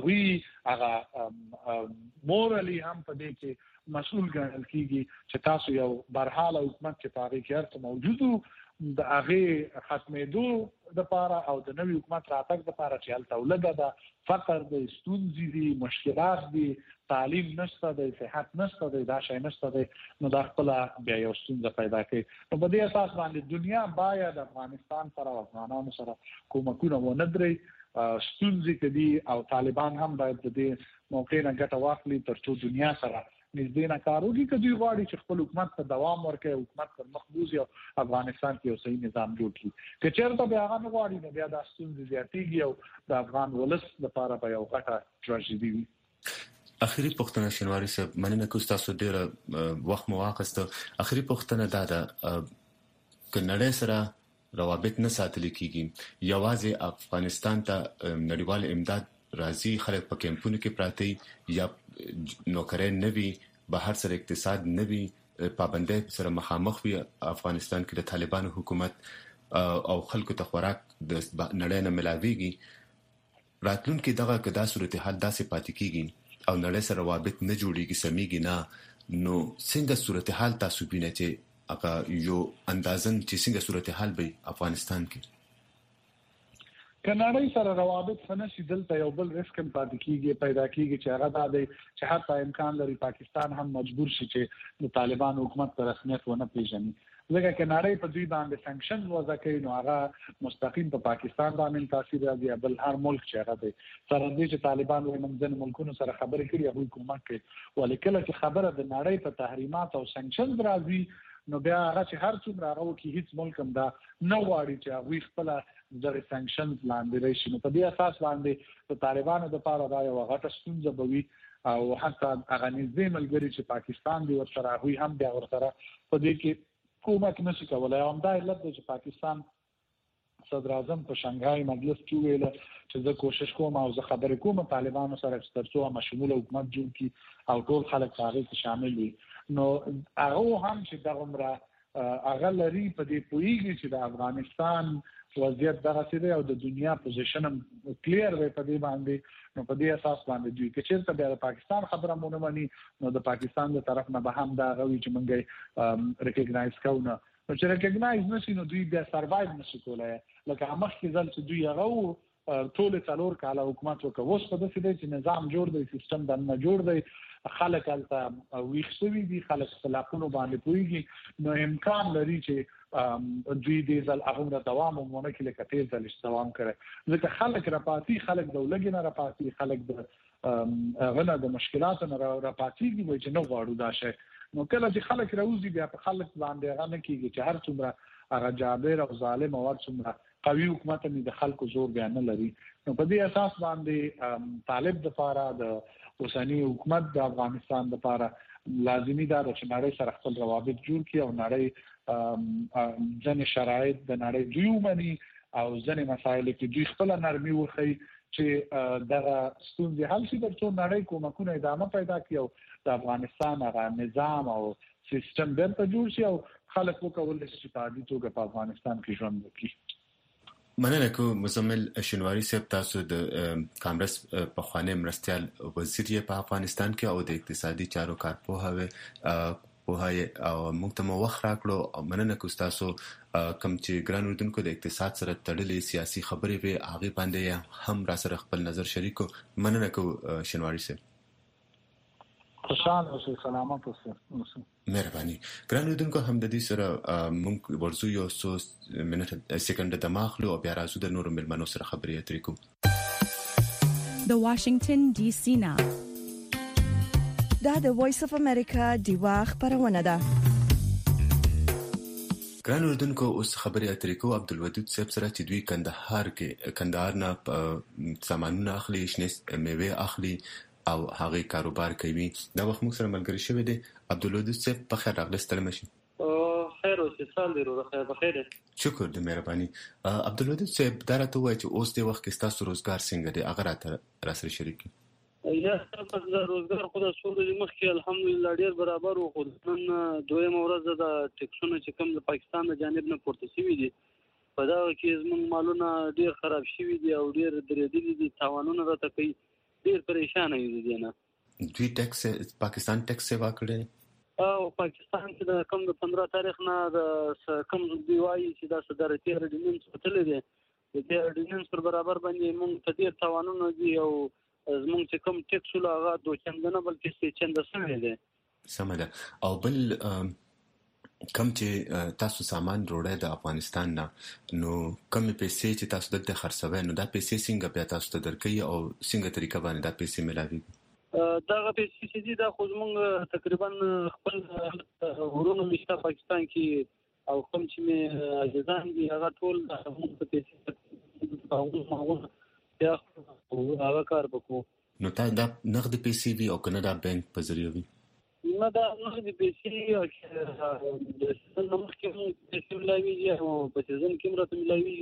هغه مورالي هم په دې کې مسؤل ګڼل کیږي چې تاسو یو برحاله حکومت چې پاره کې هرڅه موجودو د هغه ختمېدو د لپاره او د نوې حکومت راتګ د لپاره چې هلته ولګه د فقر د ستونزې دي مشکلات دي تعلیم نشته د صحت نشته د دا شی نشته د نو د خپل بیا یو ستونزه پیدا کوي نو په دې اساس باندې دنیا باید افغانستان سره او افغانانو سره کومکونه ونه دري ستونزې کدي او طالبان هم باید د دې موقع نه ګټه واخلي ترڅو دنیا سره نږدې نه کار وکړي که دوی غواړي چې خپل حکومت ته دوام ورکړي حکومت پر مخ بوځي او افغانستان کې یو صحیح نظام جوړ کړي که چېرته بیا هغه نه غواړي نو بیا دا ستونزې زیاتېږي او د افغان ولس لپاره به یو غټه تراژیدي وي. اخري پوښتنه شینواری صاحب مننه کوم تاسو ډېر وخت مو واخیسته اخري پوښتنه دا ده که نړۍ سره روابط نه ساتل کېږي یوازې افغانستان ته نړیوال امداد راځي خلک په کیمپونو کې پراته یا نوکرې نوي بهر سره اقتصاد نوي پابندۍ سره مخامخ وي افغانستان کې د طالبانو حکومت او خلکو ته خوراک د نړۍ نه ملاويږي راتلونکي دغه کدا صورتحال داسې پاتې کیږي او نړۍ سره روابط نه جوړيږي سميږي نه نو څنګه صورتحال تاسو بینه چې هغه یو اندازن چې څنګه صورتحال به افغانستان کې کناړی سره روابط فنشي دلته یو بل ریسک پاتې کیږي پیدا کیږي چې هغه د چې حتی امکان لري پاکستان هم مجبور شي چې د طالبان حکومت پر رسمیت ونه پیژني لکه کناړی په دوی باندې سانکشن وضع کوي نو هغه مستقیم په پاکستان باندې تاثیر راځي بل هر ملک چې هغه دی سره دې چې طالبان وایي موږ د ملکونو سره خبرې کړې هغه حکومت کوي ولیکله چې خبره د نړۍ په تحریمات او سانکشن راځي نو بیا هغه چې هر څومره هغه کې هیڅ ملک هم دا نه غواړي چې هغه خپل د سانکشنز لاندې راشي نو په دې اساس باندې د طالبانو د لپاره دا یو غټه ستونزه بوي او حتی هغه نږدې ملګری چې پاکستان دی ورسره هغه هم بیا ورسره په دې کې کومک نشي کولای هم دا علت دی چې پاکستان صدر اعظم په شانګهای مجلس کې ویل چې زه کوشش کوم او زه خبرې کوم طالبانو سره چې ترڅو مشمول حکومت جوړ کړي او ټول خلک هغه کې شامل وي نو هغه هم چې دغه عمره هغه لري په دې پوېږي چې د افغانستان وضعیت دغه سره او د دنیا پوزیشن هم کلیر وي په دې باندې نو په دې اساس باندې دوی چې چیرته بیا د پاکستان خبره مونږ مانی نو د پاکستان د طرف نه به هم دا غوي چې مونږه ریکګنایز کوو نو چې ریکګنایز نشي نو دوی بیا سروایو نشي کولای لکه مخکې ځل چې دوی هغه ټول څلور کاله حکومت وکړ اوس په دې چې نظام جوړ دی سیستم دنه جوړ دی خلک الته ویښوي دي خلک خلافونو باندې پويږي نو امکان لري چې دوی دې ځل هغه دوام ومنه کې لکه تیز ځل دوام کړي ځکه خلک راپاتې خلک د ولګي نه راپاتې خلک د غنا د مشکلاتو نه راپاتېږي وایي چې نو غواړو دا شی نو کله چې خلک راوځي بیا په خلک باندې هغه نه کیږي چې هر څومره هغه جابر او ظالم او څومره قوي حکومت نه د خلکو زور بیان نه لري نو په دې اساس باندې طالب د لپاره د اوسنی حکومت د افغانستان لپاره لازمي ده چې نړۍ سره خپل روابط جوړ کړي او نړۍ ځنې شرایط د نړۍ دوی ومني او ځنې مسایل کې دوی خپل نرمي وخی چې دغه ستونزې حل شي ترڅو نړۍ کومکونه ادامه پیدا کړي او د افغانستان هغه نظام او سیستم بیرته جوړ شي او خلک وکولای شي چې په عادي توګه په افغانستان کې ژوند وکړي مننه کوم مزمل شینواری صاحب تاسو د کانګرس په خوانې مرستيال وزیر په افغانستان کې او د اقتصادي چارو کارپوهه او موږ ته وخت راکړو مننه کوم تاسو کوم چې ګران اردوونکو د اقتصاد سره تړلې سیاسي خبرې به هغه باندې هم را سره خپل نظر شریکو مننه کوم شینواری صاحب خوشحال اوسئ سلامت اوسئ مهرباني ګران اردوونکو هم د دې سره موږ ورزو یو څو منټه سکند د ماخلو او بیا راځو د نورو ملمنو سره خبرې اترې کوو د واشنگټن ډي سي نا دا د وایس اف امریکا دیوا خبرونه ده ګران اردوونکو اوس خبرې اترې کوو عبدالودود صاحب سره چې دوی کندهار نه سامانونه اخلي شنه میوه اخلي او هغه کاروبار کوي دا وخت موږ سره ملګری شوی دی عبدالودود صاحب په خیر راغلی ستړي مشي خیر اوسې سال دی روغه بخیر شکر د مهرباني عبدالودود صاحب دا راته وایي چې اوس د وخت کې تاسو روزګار څنګه دی هغه راته را سره شریک یا تاسو د روزګار خو د څو ورځې مخکې الحمدلله ډیر برابر وو نن دویم ورځ د ټیکسونو چې کوم د پاکستان د جانب نه پورته شوی دي په دا کې زموږ مالونه ډیر خراب شوی دي او ډیر درېدلي دي تاوانونه راته کوي ډیر پریشان دي نه دوی ټیکس پاکستان ټیکس سیوا کړي او پاکستان کې د کوم د 15 تاریخ نه د کوم دی وایي چې د صدارتي اردیننس وتلې دي د دې اردیننس پر برابر باندې موږ ته ډیر تاوانونه دي او زموږ چې کوم ټیکس لاغه دوه چندنه بلکې څه چنده سره دي سمه او بل کم چې تاسو سامان وروړی د افغانستان نه نو کم پیسې چې تاسو دلته خرڅوي نو دا پیسې څنګه بیا تاسو ته درکې او څنګه طریقه باندې دا پیسې ملاوي دا پیسې چې دا خو موږ تقریبا خپل ورونو مشته پاکستان کې او کوم چې مې اجازان دي هغه ټول موږ په پیسې او هغه کار وکړو نو تا دا نقد پیسې وی او کنه دا بانک په ذریعہ وی نه دا نقد پیسې د نمخ کې پیسې ملاويږي او په ځین کې مرته ملاويږي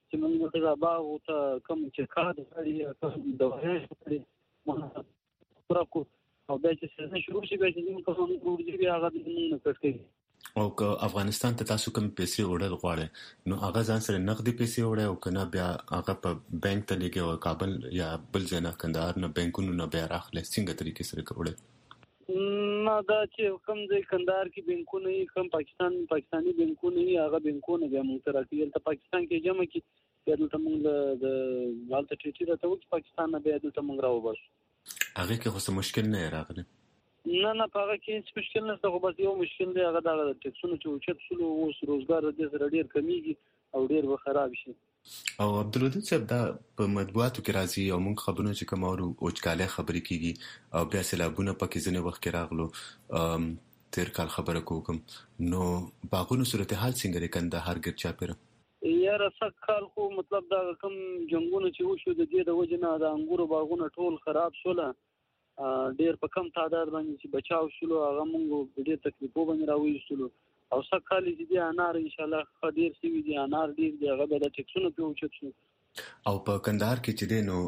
چې موږ ته باغ ته کوم چې کار کوي کوم دوه کوي مونږ پرکو او دا چې څنګه شروع شي به چې موږ کوم ورځي بیا هغه نه کړی. او که افغانستان ته تاسو کوم پیسې وړل غواړئ نو هغه ځان سره نقدي پیسې وړئ او کنه بیا هغه په بانک ته لګي او کابل یا بل ځای نه کندهار نه بانکونو نه بیا راخلئ څنګه طریقې سره کوړئ؟ نه دا چې کوم ځای کندهار کې بانکونه یې کوم پاکستاني بانکونه یې هغه بانکونه بیا موږ ته راکړي ته پاکستان کې جمع کی بیا دلته موږ د حالت ټیټی راته وکړي پاکستان نه بیا دلته موږ راوباسو. هغه کې خو څه مشکل نه راغلی؟ نه په هغه کې هیڅ مشکل نشته خو بس یو مشکل دی هغه د ټیکسونو چې اوچت شلو اوس روزګار د سره ډیر کمیږي او ډیر به خراب شي. او عبدالودود صاحب دا په مطبوعاتو کې راځي او موږ خبرونه چې کوم اورو اوچکاله خبرې کیږي او بیا سیلابونه پکې ځنې وخت کې راغلو تیر کال خبره کوم نو باغونو صورتحال څنګه لري کندهار ګرچا پیره یاره سخت کال خو مطلب دا کوم جنگونه چې وشو د دې د وجه نه د انګورو باغونه ټول خراب شول ډیر په کم تعداد باندې چې بچاو شلو هغه موږ ډیر تکلیفو باندې راوېستلو او سخت کال چې دی انار ان شاء الله ډیر سوي دي انار ډیر دی هغه د ټیکسونو په اوچت شو. او په کندهار کې چې دی نو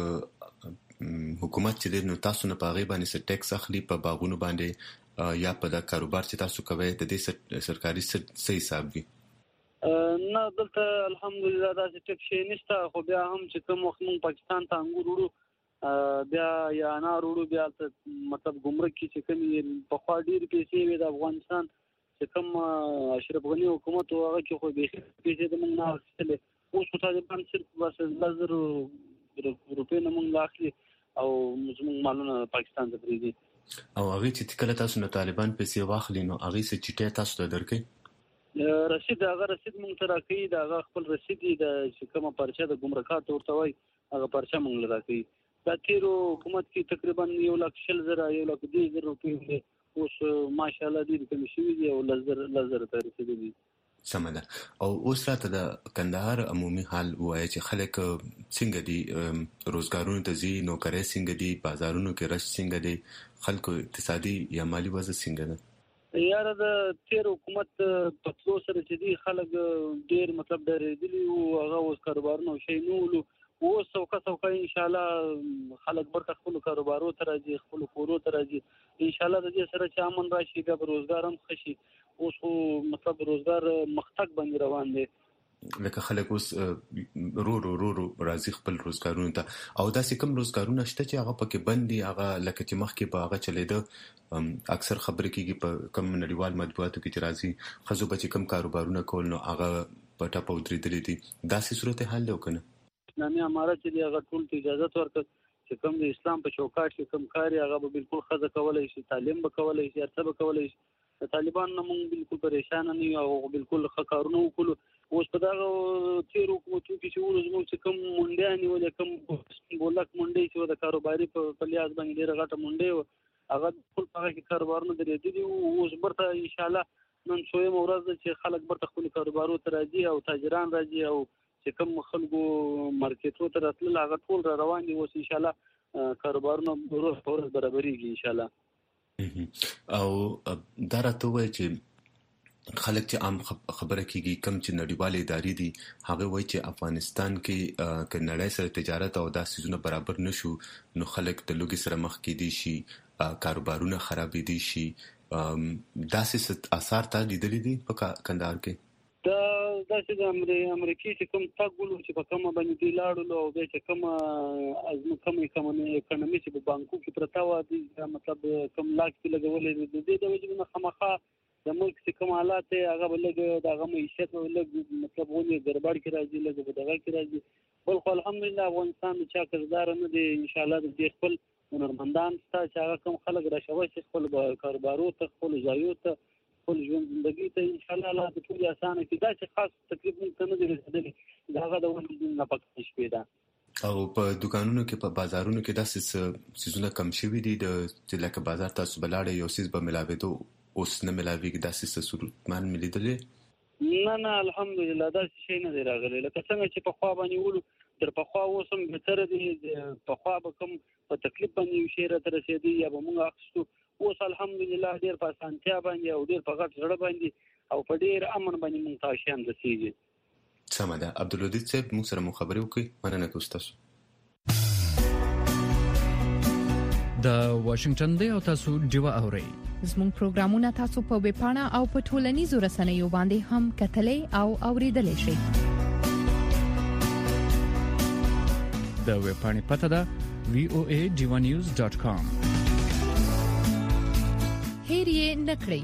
د حکومت چې دی نو تاسو نه پاغي باندې څه ټیکس اخلي په باغونو باندې یا په د کاروبار چې تاسو کوي د دې سرکاري څه حساب دی؟ نه دلته الحمدلله دا چې ټیکس نشته خو بیا هم چې کوم وخت موږ پاکستان ته انګور وړو بیا یا انار وړو بیا مطلب ګمرک کې چې کوم په خوا ډیر پیسې وي د افغانستان چې کوم اشرف غنی حکومت هغه کې خو به پیسې د موږ نه اخیستلې اوس په طالبان صرف بس 1000 روپۍ نه موږ اخلي او موږ مالونه پاکستان ته پریږدي. او هغه چې کله تاسو نه طالبان پیسې واخلي نو هغه څه چټه تاسو ته درکې رسید موږ ته راکړي دا هغه خپل رسید دی د کومه پرچه د ګمرکات ورته وای هغه پرچه موږ راکړي. دا تیرو حکومت کې تقریبا 1,40,000 روپۍ اوس ماشاءالله دې کوم شي دی او 10,000 ته رسیدلی. سمه ده. او اوس راته د کندهار عمومي حال وایي چې خلک څنګه دي روزګارونو ته ځي نوکرۍ څنګه دي بازارونو کې رش څنګه دي خلکو اقتصادي یا مالی وضع څنګه ده؟ یاره د تیر حکومت په تلو سره چې دي خلک ډیر مطلب درېدلي او هغه اوس کاروبارونه شي نو اوس څوکه ان شاء الله خلک برته خپل کاروبارو ته راځي خپل کورو ته راځي ان شاء الله د دې سره چې امن راشي بیا روزګار هم خشي اوس مطلب روزګار مختق باندې روان دي لکه خلک اوس رو راځي خپل روزګارونو ته او داسې کوم روزګارونه شته چې هغه پکې بندي هغه لکه چې مخکې په هغه چلیده اکثر خبرې کیږي په کوم نړیوال مطبوعاتو کې چې راځي خزو بچ کوم کاروبارونه کول نو هغه پټه پودري دي داسې صورتحال دی کنه اسلامي امارت چې هغه ټول ته اجازه ورکړي چې کوم د اسلام په چوکاټ کې کوم کاری هغه به بالکل خزه کولای شي تعلیم به کولای شي ارڅه به کولای شي طالبان نه مونږ بالکل پریشان نه یو او بالکل خکارونه وکړو اوس په دا تیر حکومتو کې چې ورزمو چې کوم مونډیانی ول کوم بولک مونډي چې د کاروباري په لیاز باندې ډیره غټه مونډي هغه ټول هغه کې کاروبارونه درې دي اوس برته ان شاء الله نن شوي مورز چې خلک برته خپل کاروبارو ته راځي او تاجران راځي او چې کوم خلکو مارکیټو ته راتلل هغه ټول را روان دي اوس ان شاء الله کاروبارونه ورو برابرېږي ان شاء الله. او دا راته وایي چې خلک چې عام خبره کیږي کم چې نړیوال ادارې دي هغه وایي چې افغانستان کې ک نړۍ سره تجارت او داسې سيزونه برابر نشو نو خلک د لوګي سره مخ کې دي شي کاروبارونه خرابې دي شي داسې اثر ته لیدلې دي په کندهار کې دا چې د امریکای چې کوم تاګولو چې په کومه باندې دی لاړو او د چې کومه ازمه کومه اکونومي چې په بانکو کې پرتا و دي مطلب کوم لاک کې لګولې د دې د وجه نه خامخا د ملک چې کوم حالات هغه بلګ دغه معیشت ولګ مطلب ونی ګرباړ کې راځي لګ دغه کې راځي بل خو الحمدلله افغانستان چې کارګزار نه دي ان شاء الله د خپل هنرمندان ته چې هغه کوم خلک راشوي چې خپل کاروبارو ته خپل ځایو ته خپل ژوند زندگی ته ان شاء الله الله د ټول اسانه کې دا چې خاص تقریبا څنګه دي رسېدلې دا هغه د ولې نه پکې شوی دا او په دکانونو کې په بازارونو کې داسې سيزونه کم شوي دي د چې لکه بازار تاسو بلاړې یو سیس به ملاوي اوس نه ملاويږي داسې صورت مان ملیدلې نه الحمدلله دا شي نه دی راغلی لکه څنګه چې په خوا باندې ولو تر په خوا اوسم بهتر دي په خوا به کوم په تکلیف باندې شي را تر رسیدي یا به موږ اخستو اوس الحمدلله ډیر په سانتیا باندې او ډیر په غټ زړه باندې او په ډیر امن باندې مونږ تاسو هم رسیږي سمه ده. عبدالودود صاحب موږ سره مخابره وکړي. مننه کوم تاسو. د واشنگټن دی او تاسو ډیوا اورئ. زموږ پروګرامونه تاسو په ویب پاڼه او په ټولنیزو رسنیو باندې هم کتلې او اوریدلې شئ. د ویب پاڼې پته ده voadivanews.com. هیر یې نکړئ.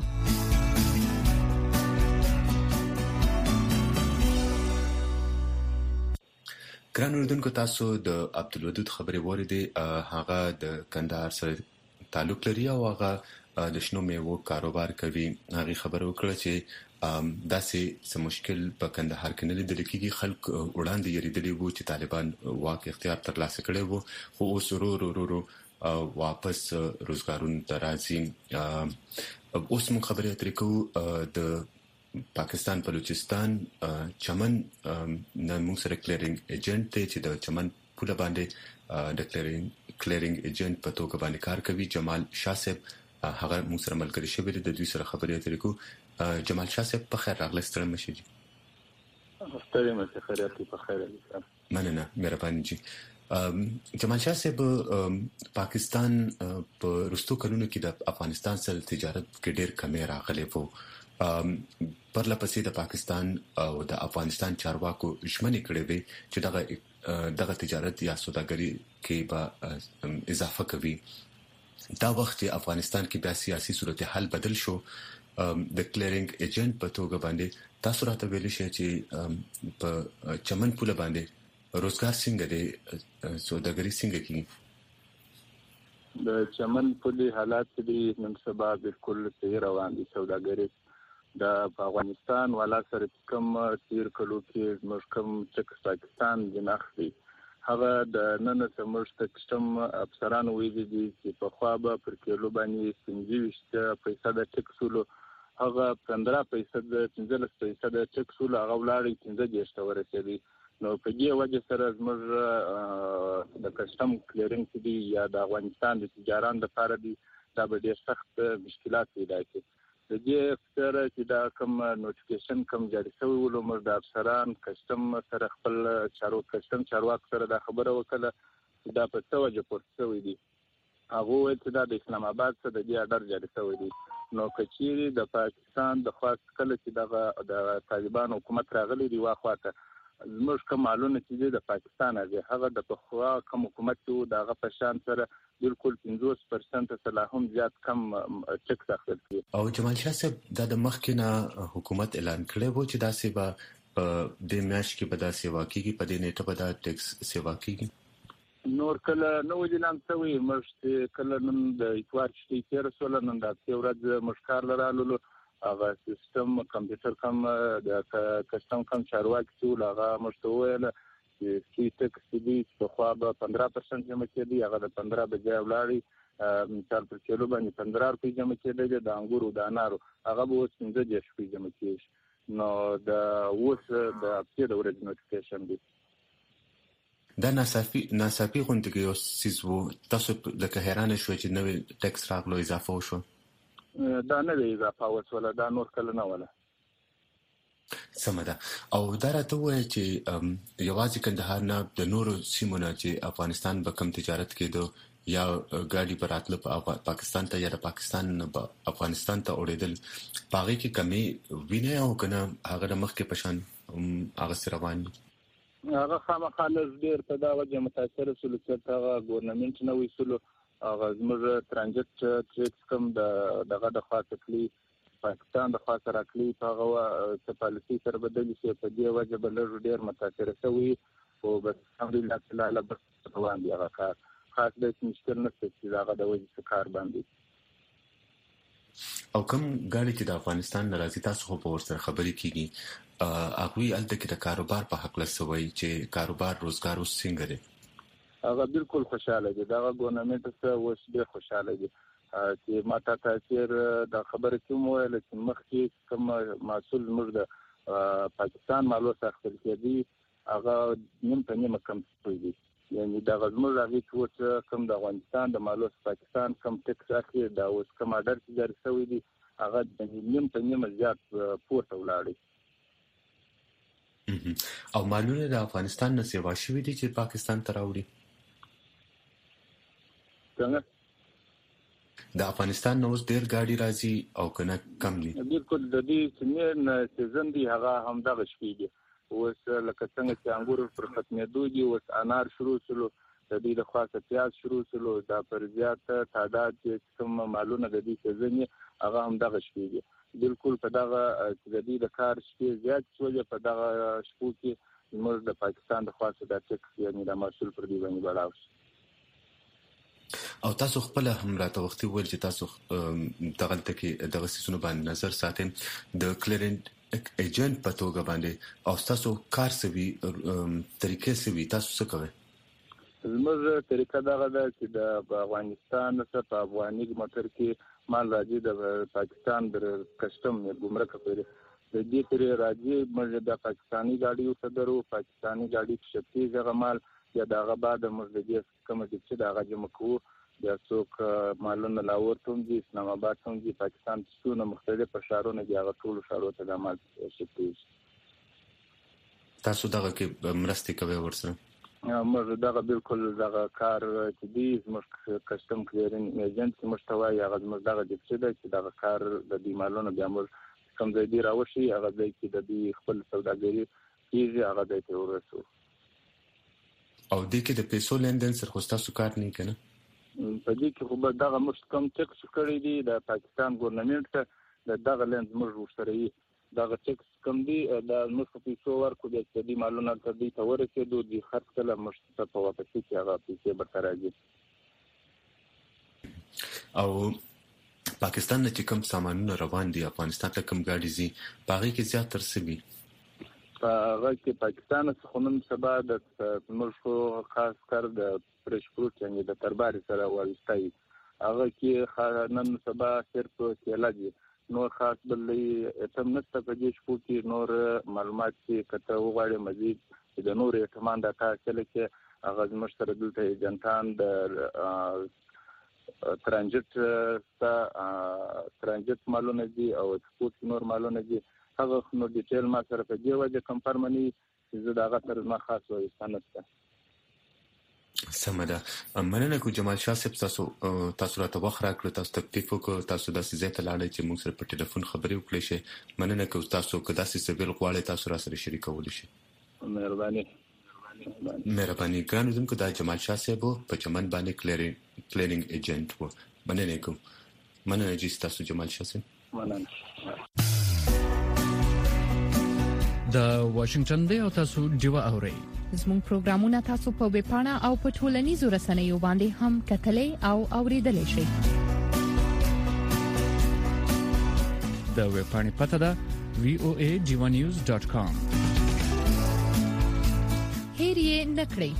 ګران اوریدونکو، تاسو د عبدالودود خبرې واورېدې. هغه د کندهار سره تعلق لري او هغه د شنو میوو کاروبار کوي. هغه خبره وکړه چې داسې څه مشکل په کندهار کې نه لیدل کېږي. خلک وړاندې یریدلي وو چې طالبان واک اختیار ترلاسه کړی وو، خو اوس ورو واپس روزګارونو ته راځي. اوس موږ خبرې اترې کوو د پاکستان بلوچستان چمن نه. موږ سره کلیرینګ ایجنټ دی چې د چمن پوله باندې د کلیرینګ ایجنټ په توګه باندې کار کوي، جمال شاه صاحب. هغه موږ سره ملګری شوی دی، د دوی سره خبرې اترې کوو. جمال شاه صاحب په خیر راغلی. ستړی مشي جی. ستړی مشي، خیریت په خیر دي. مننه، مهرباني جی. جمال شاه صاحب، پاکستان په وروستو کلونو کې د افغانستان سره تجارت کې ډېر کمی راغلی وو. پرله پسې د پاکستان او د افغانستان چارواکو ژمنې کړې وې چې دغه تجارت یا سوداګري کې به اضافه کوي. دا وخت چې افغانستان کې بیا سیاسي صورتحال بدل شو، د کلیرینګ ایجنټ په توګه باندې تاسو راته ویل شئ چې په چمن پوله باندې روزګار څنګه دی، سوداګري څنګه کیږي؟ د چمن پولي حالات دي نن سبا بالکل صحیح روان دي. سوداګري د افغانستان والا سره کوم تیر کلو کې موږ کوم ټکس پاکستان جناخلي هغه د نن سمرش تکسټم افسرانو ویلي دي چې په خوا به پر کیلو باندې 25% ټکسولو، هغه 15% ټکسولو هغه ولاړی 15 ته ورسېدي. نو په دې وجه سره موږ د کسټم کلیرینګ دي یا د افغانستان د تجاران لپاره دي دا به ډېر سخت مشکلات پیدا کوي. د دې سره چې دا کوم نوټیفیکیشن کوم جاری شوی ولو موږ د افسران کسټم سره خپل کسټم چارواک سره دا خبره وکړه چې دا په توجه پورته شوی دي. هغه وایي چې دا د اسلام آباد څخه د دې اډر جاری شوی دی. نو کچېری د پاکستان د خاص کله چې د طالبان حکومت راغلی دی واخواته زموږ کوم معلومه چې د پاکستان هغه د پخوا کوم حکومت وو دغه په شان سره بالکل 50% سره هم زیات کم ټکس اخیستل کیږي. او جمال شاه صاحب دا د مخکینه حکومت اعلان کړی وو چې دا سیوا د میاش کې به دا سیوا کیږي، په دې نیټه به دا ټکس سیوا کیږي. نور کله نو اعلان شوی مرشته کله نن د اتوار چې 13 نن د ورځ مشکار لرالو هغه سیستم کمپیوټر کم د کسټم کم چارواکي ټول هغه مشتویل چې ټکس دي په خوا به 15% جمع کېدي، هغه د 15 بجې ولاړی مثال پر کیلو باندې 15 روپۍ جمع کېدي، د انګورو د انارو هغه به 15 روپۍ جمع کېږي. نو د اوس د اپډیټ د ورځې نوټیفیکیشن دی دا ناڅاپي غونډه یو سیس وو. تاسو لکه حیران شوئ چې نوې ټکس راغلو، اضافه وشو؟ دا نه دی اضافه وسوله، دا نور کله نه ولا. سمه ده. او دا راته وایي چې یوازې کندهار نه د نورو سیمو نه چې افغانستان به کم تجارت کېدو یا ګاډي به راتله پاکستان ته یا د پاکستان نه به افغانستان ته اوړېدل، په هغې کې کمی وینئ او که نه هغه د مخکې په شان هغسې روان دي؟ هغه خامخا لږ ډېر په دا وجه متاثره شولو چې هغه ګورنمنټ نه ویسلو، هغه زموږ ترانزیت ټریکس کوم دغه د خوا تکلی پاکستان د خوا سره کلی په هغه څه پالیسي سره بدلې شي، په دې وجه به لږ ډېر متاثره شوي. خو بس الحمدلله تعالی بس روان دي هغه کار، خاص داسې مشکل نشته چې هغه د وجې څه کار باندې. او کوم ګاډي چې د افغانستان نه راځي تاسو خو په ورسره خبرې کېږي، هغوی هلته کې د کاروبار په هکله څه وایي چې کاروبار روزګار اوس څنګه دی؟ هغه بالکل خوشحاله دي، دغه ګورنمنټ څخه اوس ډېر خوشحاله دي چې ما ته تاثیر د خبرې کې مو ویل چې مخکې کوم محصول موږ د پاکستان مالو څخه اخیستل کېدي هغه نیم په نیمه کم شوی دی. یعنې دغه زموږ هغې چې اوس کوم د افغانستان د مالو څخه پاکستان کم ټکس اخلي، دا اوس کوم اډر چې جاري شوی دی هغه نیم په نیمه زیات پورته ولاړی. او مالونه د افغانستان نه سیوا شوي دي چې پاکستان ته راوړي. څنګه د افغانستان نو اوس ډېر ګاډي راځي او کنه کم دي. بالکل د دې سیزن دی هغه هم دغه شپې دي. اوس لکه څنګه چې انګور پر ختمېدو دي، اوس انار شروع شول، د دې د خاصه پیاز شروع شول، دا پر زیات تعداد چې کوم مالونه د دې سیزن هغه هم دغه شپې دي. بالکل په دغه چې د دې د کار شپې زیات شول، په دغه شپو کې موږ د پاکستان د خاصه د ټیکس یعنی د محصول پر دی باندې بڑاو. او تاسو خپل هم راته وختي ویل چې تاسو دغه کې دغه سيزونو باندې نظر ساتئ د کلیرنټ ایجنټ په توګه باندې، او تاسو کار سوي طریقې سوي تاسو څه کوئ؟ زموږ طریقه دغه ده چې د افغانستان څخه په افغاني موټر کې مال راځي د پاکستان د کسٹم ګمرک پورې د دې پرې راځي. موږ د پاکستاني ګاډي صدرو پاکستاني ګاډي شپې ځای مال یا دغه بعد موږ د دې کوم چې دغه جمع کوو یا څوک مالونه لاور ته دي، اسلام آباد ته دي، پاکستان څونه مختلف شهرونه دي، هغه ټول شهرونو ته د مال شپې. تاسو دغه کې مرستې کوي ورسره؟ موږ دغه بالکل دغه کار چې دی موږ کسٹم کلیرینګ ایجنټ مشتوي هغه موږ دغه د څه چې دغه کار د دې مالونو بیا موږ کوم ځای دی راوشي هغه ځای چې د دې خپل سوداګري کیږي هغه ځای ته ورسو. او دې کې د پیسو لیندین سره خو تاسو کار نه کنه؟ په دې کې خو دغه موږ کوم ټیکس کړی دی د پاکستان ګورنمنت ته دغه لیند موږ ورسره دغه ټیکس کم دی د موږ پیسو ورکو د دې مالونو ته دې ته ورسېدو د خرڅ کله مشته په واپس کې هغه پیسې به راځي. او پاکستان نه چې کوم سامانونه روان دي افغانستان ته کوم ګاډي زی باغی کې زیات تر سوي په هغه کې پاکستان څخه نن سبا د موږ خاص کر د فرش فروټ یعنی د ترباري سره ورستای هغه کې نن سبا صرف کېلا دي، نور خاص بلې تم نشته په دې شپو کې. نور معلومات چې کته وغواړي مزید د نور اعتماد د تاسو کې هغه مشترک دلته ایجنټان د ترانزیت مالونه دي او ایکسپورت نور مالونه دي، هغه نو ډیټیل ما سره په دی وجه کمپارمني چې دا هغه تر ما خاص وي سنت سمدا. مننه کو جمال شاه صاحب، تاسو راته وخت راکړ، تاسو تکلیف وکړ، تاسو داسې ځای ته لاړئ چې موږ سره په ټلیفون خبرې وکړې شي. مننه کو تاسو که داسې څه ویل غواړئ تاسو را سره شریکولی شئ. مهرباني. ګرانو زموږ د جمال شاه صاحب په چمن باندې کلیرینګ ایجنټ و. مننه کوم. مننه چې تاسو جمال شاه صاحب. مننه. د واشنگټن دی او تاسو ډیوا اورئ. زموږ پروګرامونه تاسو په ویب پاڼه او په ټولنیزو رسنیو باندې هم کتلای او اوریدلای شئ. د ویب پاڼې پته ده voajivanews.com. هیر یې نکړئ.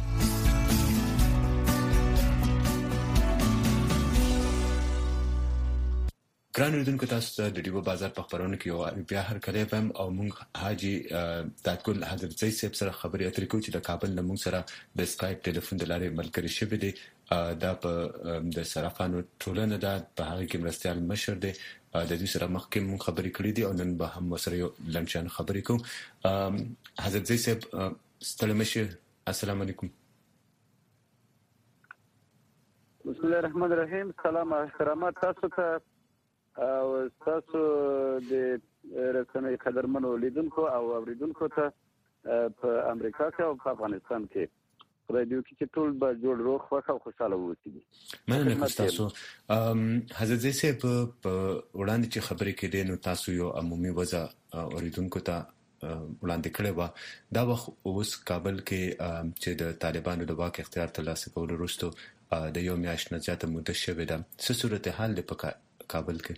ګران اوریدونکو، تاسو د ډیو بازار په خبرونه کې بیا هر کله هم او موږ حاجی تاکل حضرت زئی صاحب سره خبرې اترې کوو چې د کابل نه موږ سره د اسکایپ ټلیفون د لارې ملګری شوی دی. دا په د صرافانو ټولنه ده، په هغه کې مرستيال مشر دی. د دې سره مخکې موږ خبرې کړې دي او نن به هم سره یو لنډشان خبرې کوو. حضرت زئی صاحب ستړي مشه، السلام علیکم. بسم الله الرحمن الرحیم. سلام او احترامات تاسو ته او تاسو د رسنۍ قدرمنو لیدونکو او اوریدونکو ته په امریکا کې او په افغانستان کې رادیو کې ټول به جوړ روغ او خوشاله ووسي. مننه تاسو. حضرت زئی صاحب په وړاندې چې خبرې کړې نو تاسو یو عمومي وضع اوریدونکو ته وړاندې کړې و. دا وخت اوس کابل کې چې د طالبانو د واک اختیار ترلاسه کولو وروسته د یو میاشت نه زیاته موده شوې ده، څه صورتحال دی په کابل کې؟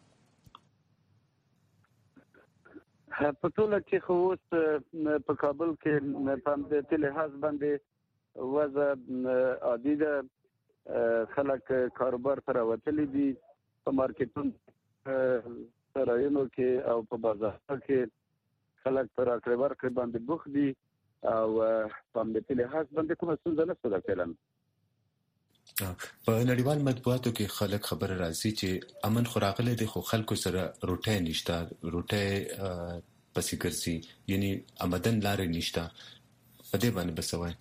په ټول کې خو اوس په کابل کې په دې لحاظ باندې وضع عادي ده. خلک کاروبار ته راوتلي دي، په مارکیټونو سرایونو کې او په بازارونو کې خلک پر راکړې ورکړې باندې بوخت دي او په دې لحاظ باندې کومه ستونزه نشته ده فعلا. په نړیوال مطبوعاتو کې خلک خبر راځي چې امن خو راغلی دی خو خلکو سره روټۍ نشته. روټۍ پسې ګرځي، یعنی آمدن لارې نشته. په دې باندې بسوي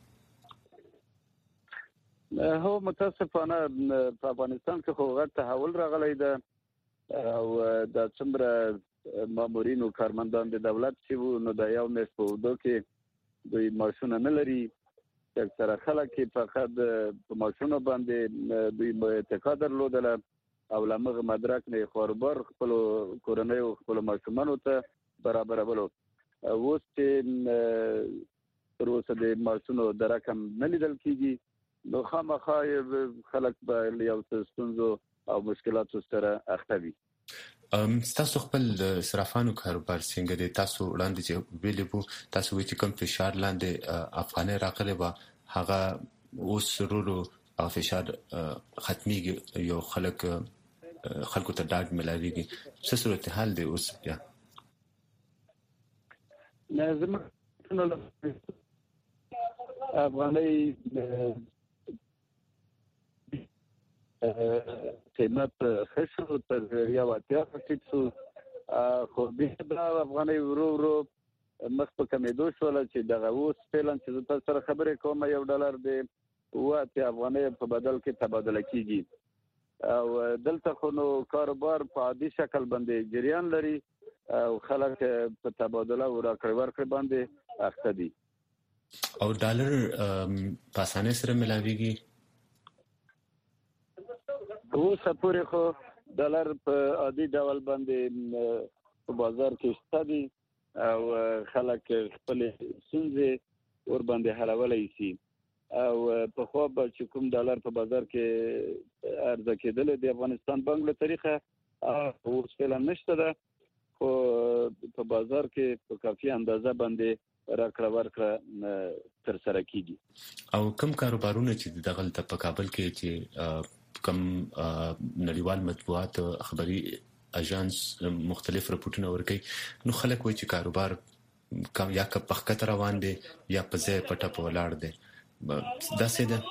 هو متاسفانه په افغانستان کې خو غټ تحول راغلی ده او د څومره مامورین او کارمندان د دولت چې وو نو د یو میاشت په اوږدو کې دوی معاشونه نه لري. اکثره خلک فقط په معاشونو باندې دوی اتکا درلودله او لمغه مدرک نه خبر خپل کورنۍ او خپل ماشومانو ته برابرولو. اوس چې تر اوسه د معاشونو د رقم نه لیدل کیږي نو خامخا خلک به یو څه ستونزو او مشکلاتو سره اخته وي. تاسو خپل صرافانو کاروبار څنګه دی؟ تاسو وړاندې چې ویلي وو تاسو وایي چې کوم فشار لاندې افغاني راغلی و هغه اوس ورو فشار ختميږي، یو خلکو ته ډاډ ملاويږي. څه صورتحال دی اوس بیا؟ لازم افغاني قیمت خسر تر یو اتیا فیصد خو به افغاني ورو مخ په کمیدو شول چې دغه اوس فعلا چې تاسو سره خبرې کوم یو ډالر دی واته افغاني په بدل کې تبادله کیږي او دلته خو نو کاروبار په عادي شکل باندې جریان لري او خلک په تبادله او راکړې ورکړې باندې اخته دي او ډالر په اسانه سره ملاويږي. اوس پورې خو ډالر په عادي ډول باندې په بازار کې شته دي او خلک خپل سنځي ور باندې حلولای شي او په خو به چې کوم ډالر په بازار کې عرضه کېدل د افغانستان بانک له طریقه اوس فعلا نشته ده خو په بازار کې په کافي اندازه باندې راکړه ورکړه تر سره کیږي. او کوم کاروبارونه چې دغه په کابل کې چې کوم نړیوال مطبوعات خبري اژانس مختلف رپورټونه ورکوي نو خلک وایي چې کاروبار یا که په خطر روان دي یا په ځای پټه په ولاړ دي. دا څه ده؟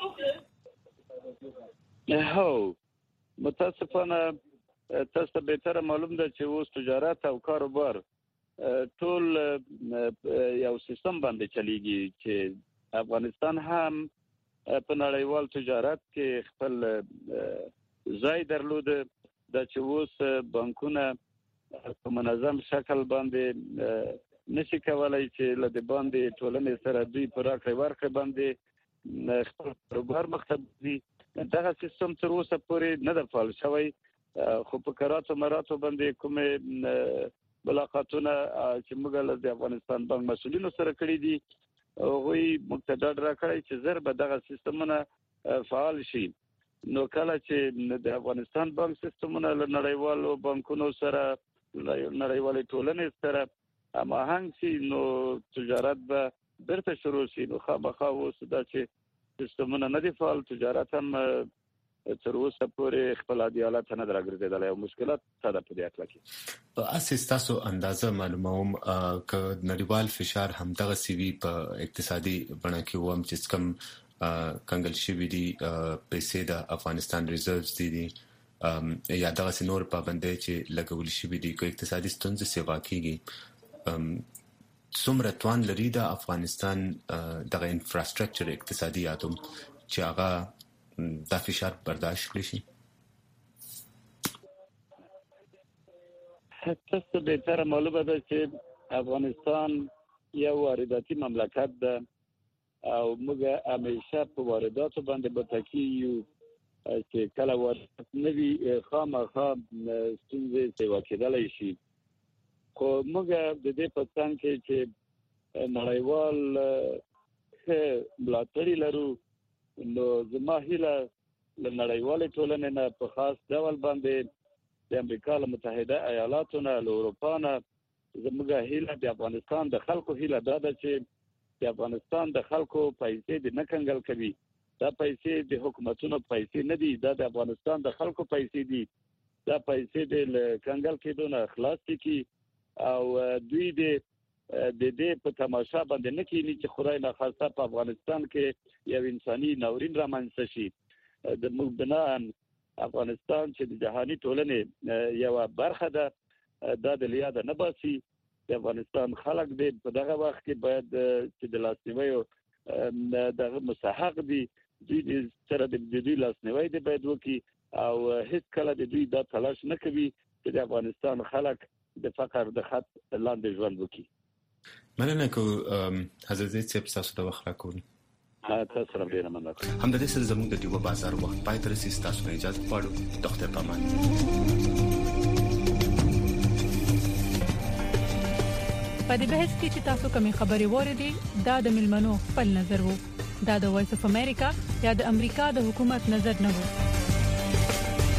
هو متاسفانه تاسو به تر معلوم ده چې اوس تجارت او کاروبار ټول یو سیستم باندې چلیږي چې افغانستان هم په نړیوال تجارت کې خپل ځای درلود د چې اوس بانکونه په منظم شکل باندې نشي کولای چې له دې باندې ټولنې سره دوی پر راکړې ورکړې باندې خپل کاروبار مختبي. دغه سیستم تر اوسه پورې نه د فعال شوی خو په قراراتو مراتو باندې کومه ملاقاتونه چې موږ له افغانستان بانک مسؤلینو سره کړی دي هغوی مقتدر راکړی چې زر به دغه سیستمونه فعال شي. نو کله چې د افغانستان بانک سیستمونه له نړیوالو بانکونو سره نړیوالې ټولنې سره هماهنګ شي نو تجارت به بیرته شروع شي. نو خامخا اوس دا چې سیستمونه نه دي فعال تجارت هم تر اوسه پورې خپل عادي حالت نه راګرځیدل او مشکلات ساده په دې اړه کې. اساس تاسو اندازه معلوموم ک نړیوال فشار هم دغه سی وی په اقتصادي بڼه کې ووم چې کم کنګل شوی دي پیسې د افغانستان ریزرڤز دي یا دغه نور پابندۍ چې لګول شوی دي کو اقتصادي ستونزې سیوا کیږي. څومره توان لري د افغانستان دغه انفراستراکچر اقتصادي اتوم چې هغه دا فشار برداشت کړی شي؟ تاسو به تر معلومه ده چې افغانستان یو وارداتي مملکت ده او موږ همیشه په وارداتو باندې بتکیو چې کله واردات نوي خامخا ستونزې سیوا کېدلای شي. خو موږ د دې په څنګ کې چې نړیوال ملاتړ لرو نو زما هیله له نړیوالې ټولنې نه په خاص ډول باندې د امریکا متحده ایالاتو نه له اروپا نه زموږ هیله د افغانستان د خلکو هیله دا ده چې د افغانستان د خلکو پیسې د نه کنګل کوي. دا پیسې د حکومتونو پیسې نه دي، دا د افغانستان د خلکو پیسې دي. دا پیسې د کنګل کېدو نه خلاص کړي او دوی د دې په تماشا باندې نه کینی چې خدای نه خواسته په افغانستان کې یو انساني ناورین رامنځته شي. د مبدنان افغانستان چې د جهاني ټولنې یو برخه ده دا د لیاده نه باسي د افغانستان خلک دې په دغه وخت کې باید چې د لاسنیوي دغه مستحق دي دوی سره د دوی لاسنیوي دې باید وکړي او هیڅ کله د دوی د تلاش نه کوي چې د افغانستان خلک د فقر د خط لاندې ژوند وکړي. مننه کو حضرت صاحب تاسو د وخت راکول. تاسو سره ډیر مننه. هم د دې سره زموږ د ډیوه بازار وخت پای تر سي تاسو نه اجازه غواړو. ډاکټر پامان په دې بحث کې چې تاسو کومې خبرې وریدي دا د ملمنو خپل نظر وو. دا د وایس اف امریکا یا د امریکا د حکومت نظر نه وو.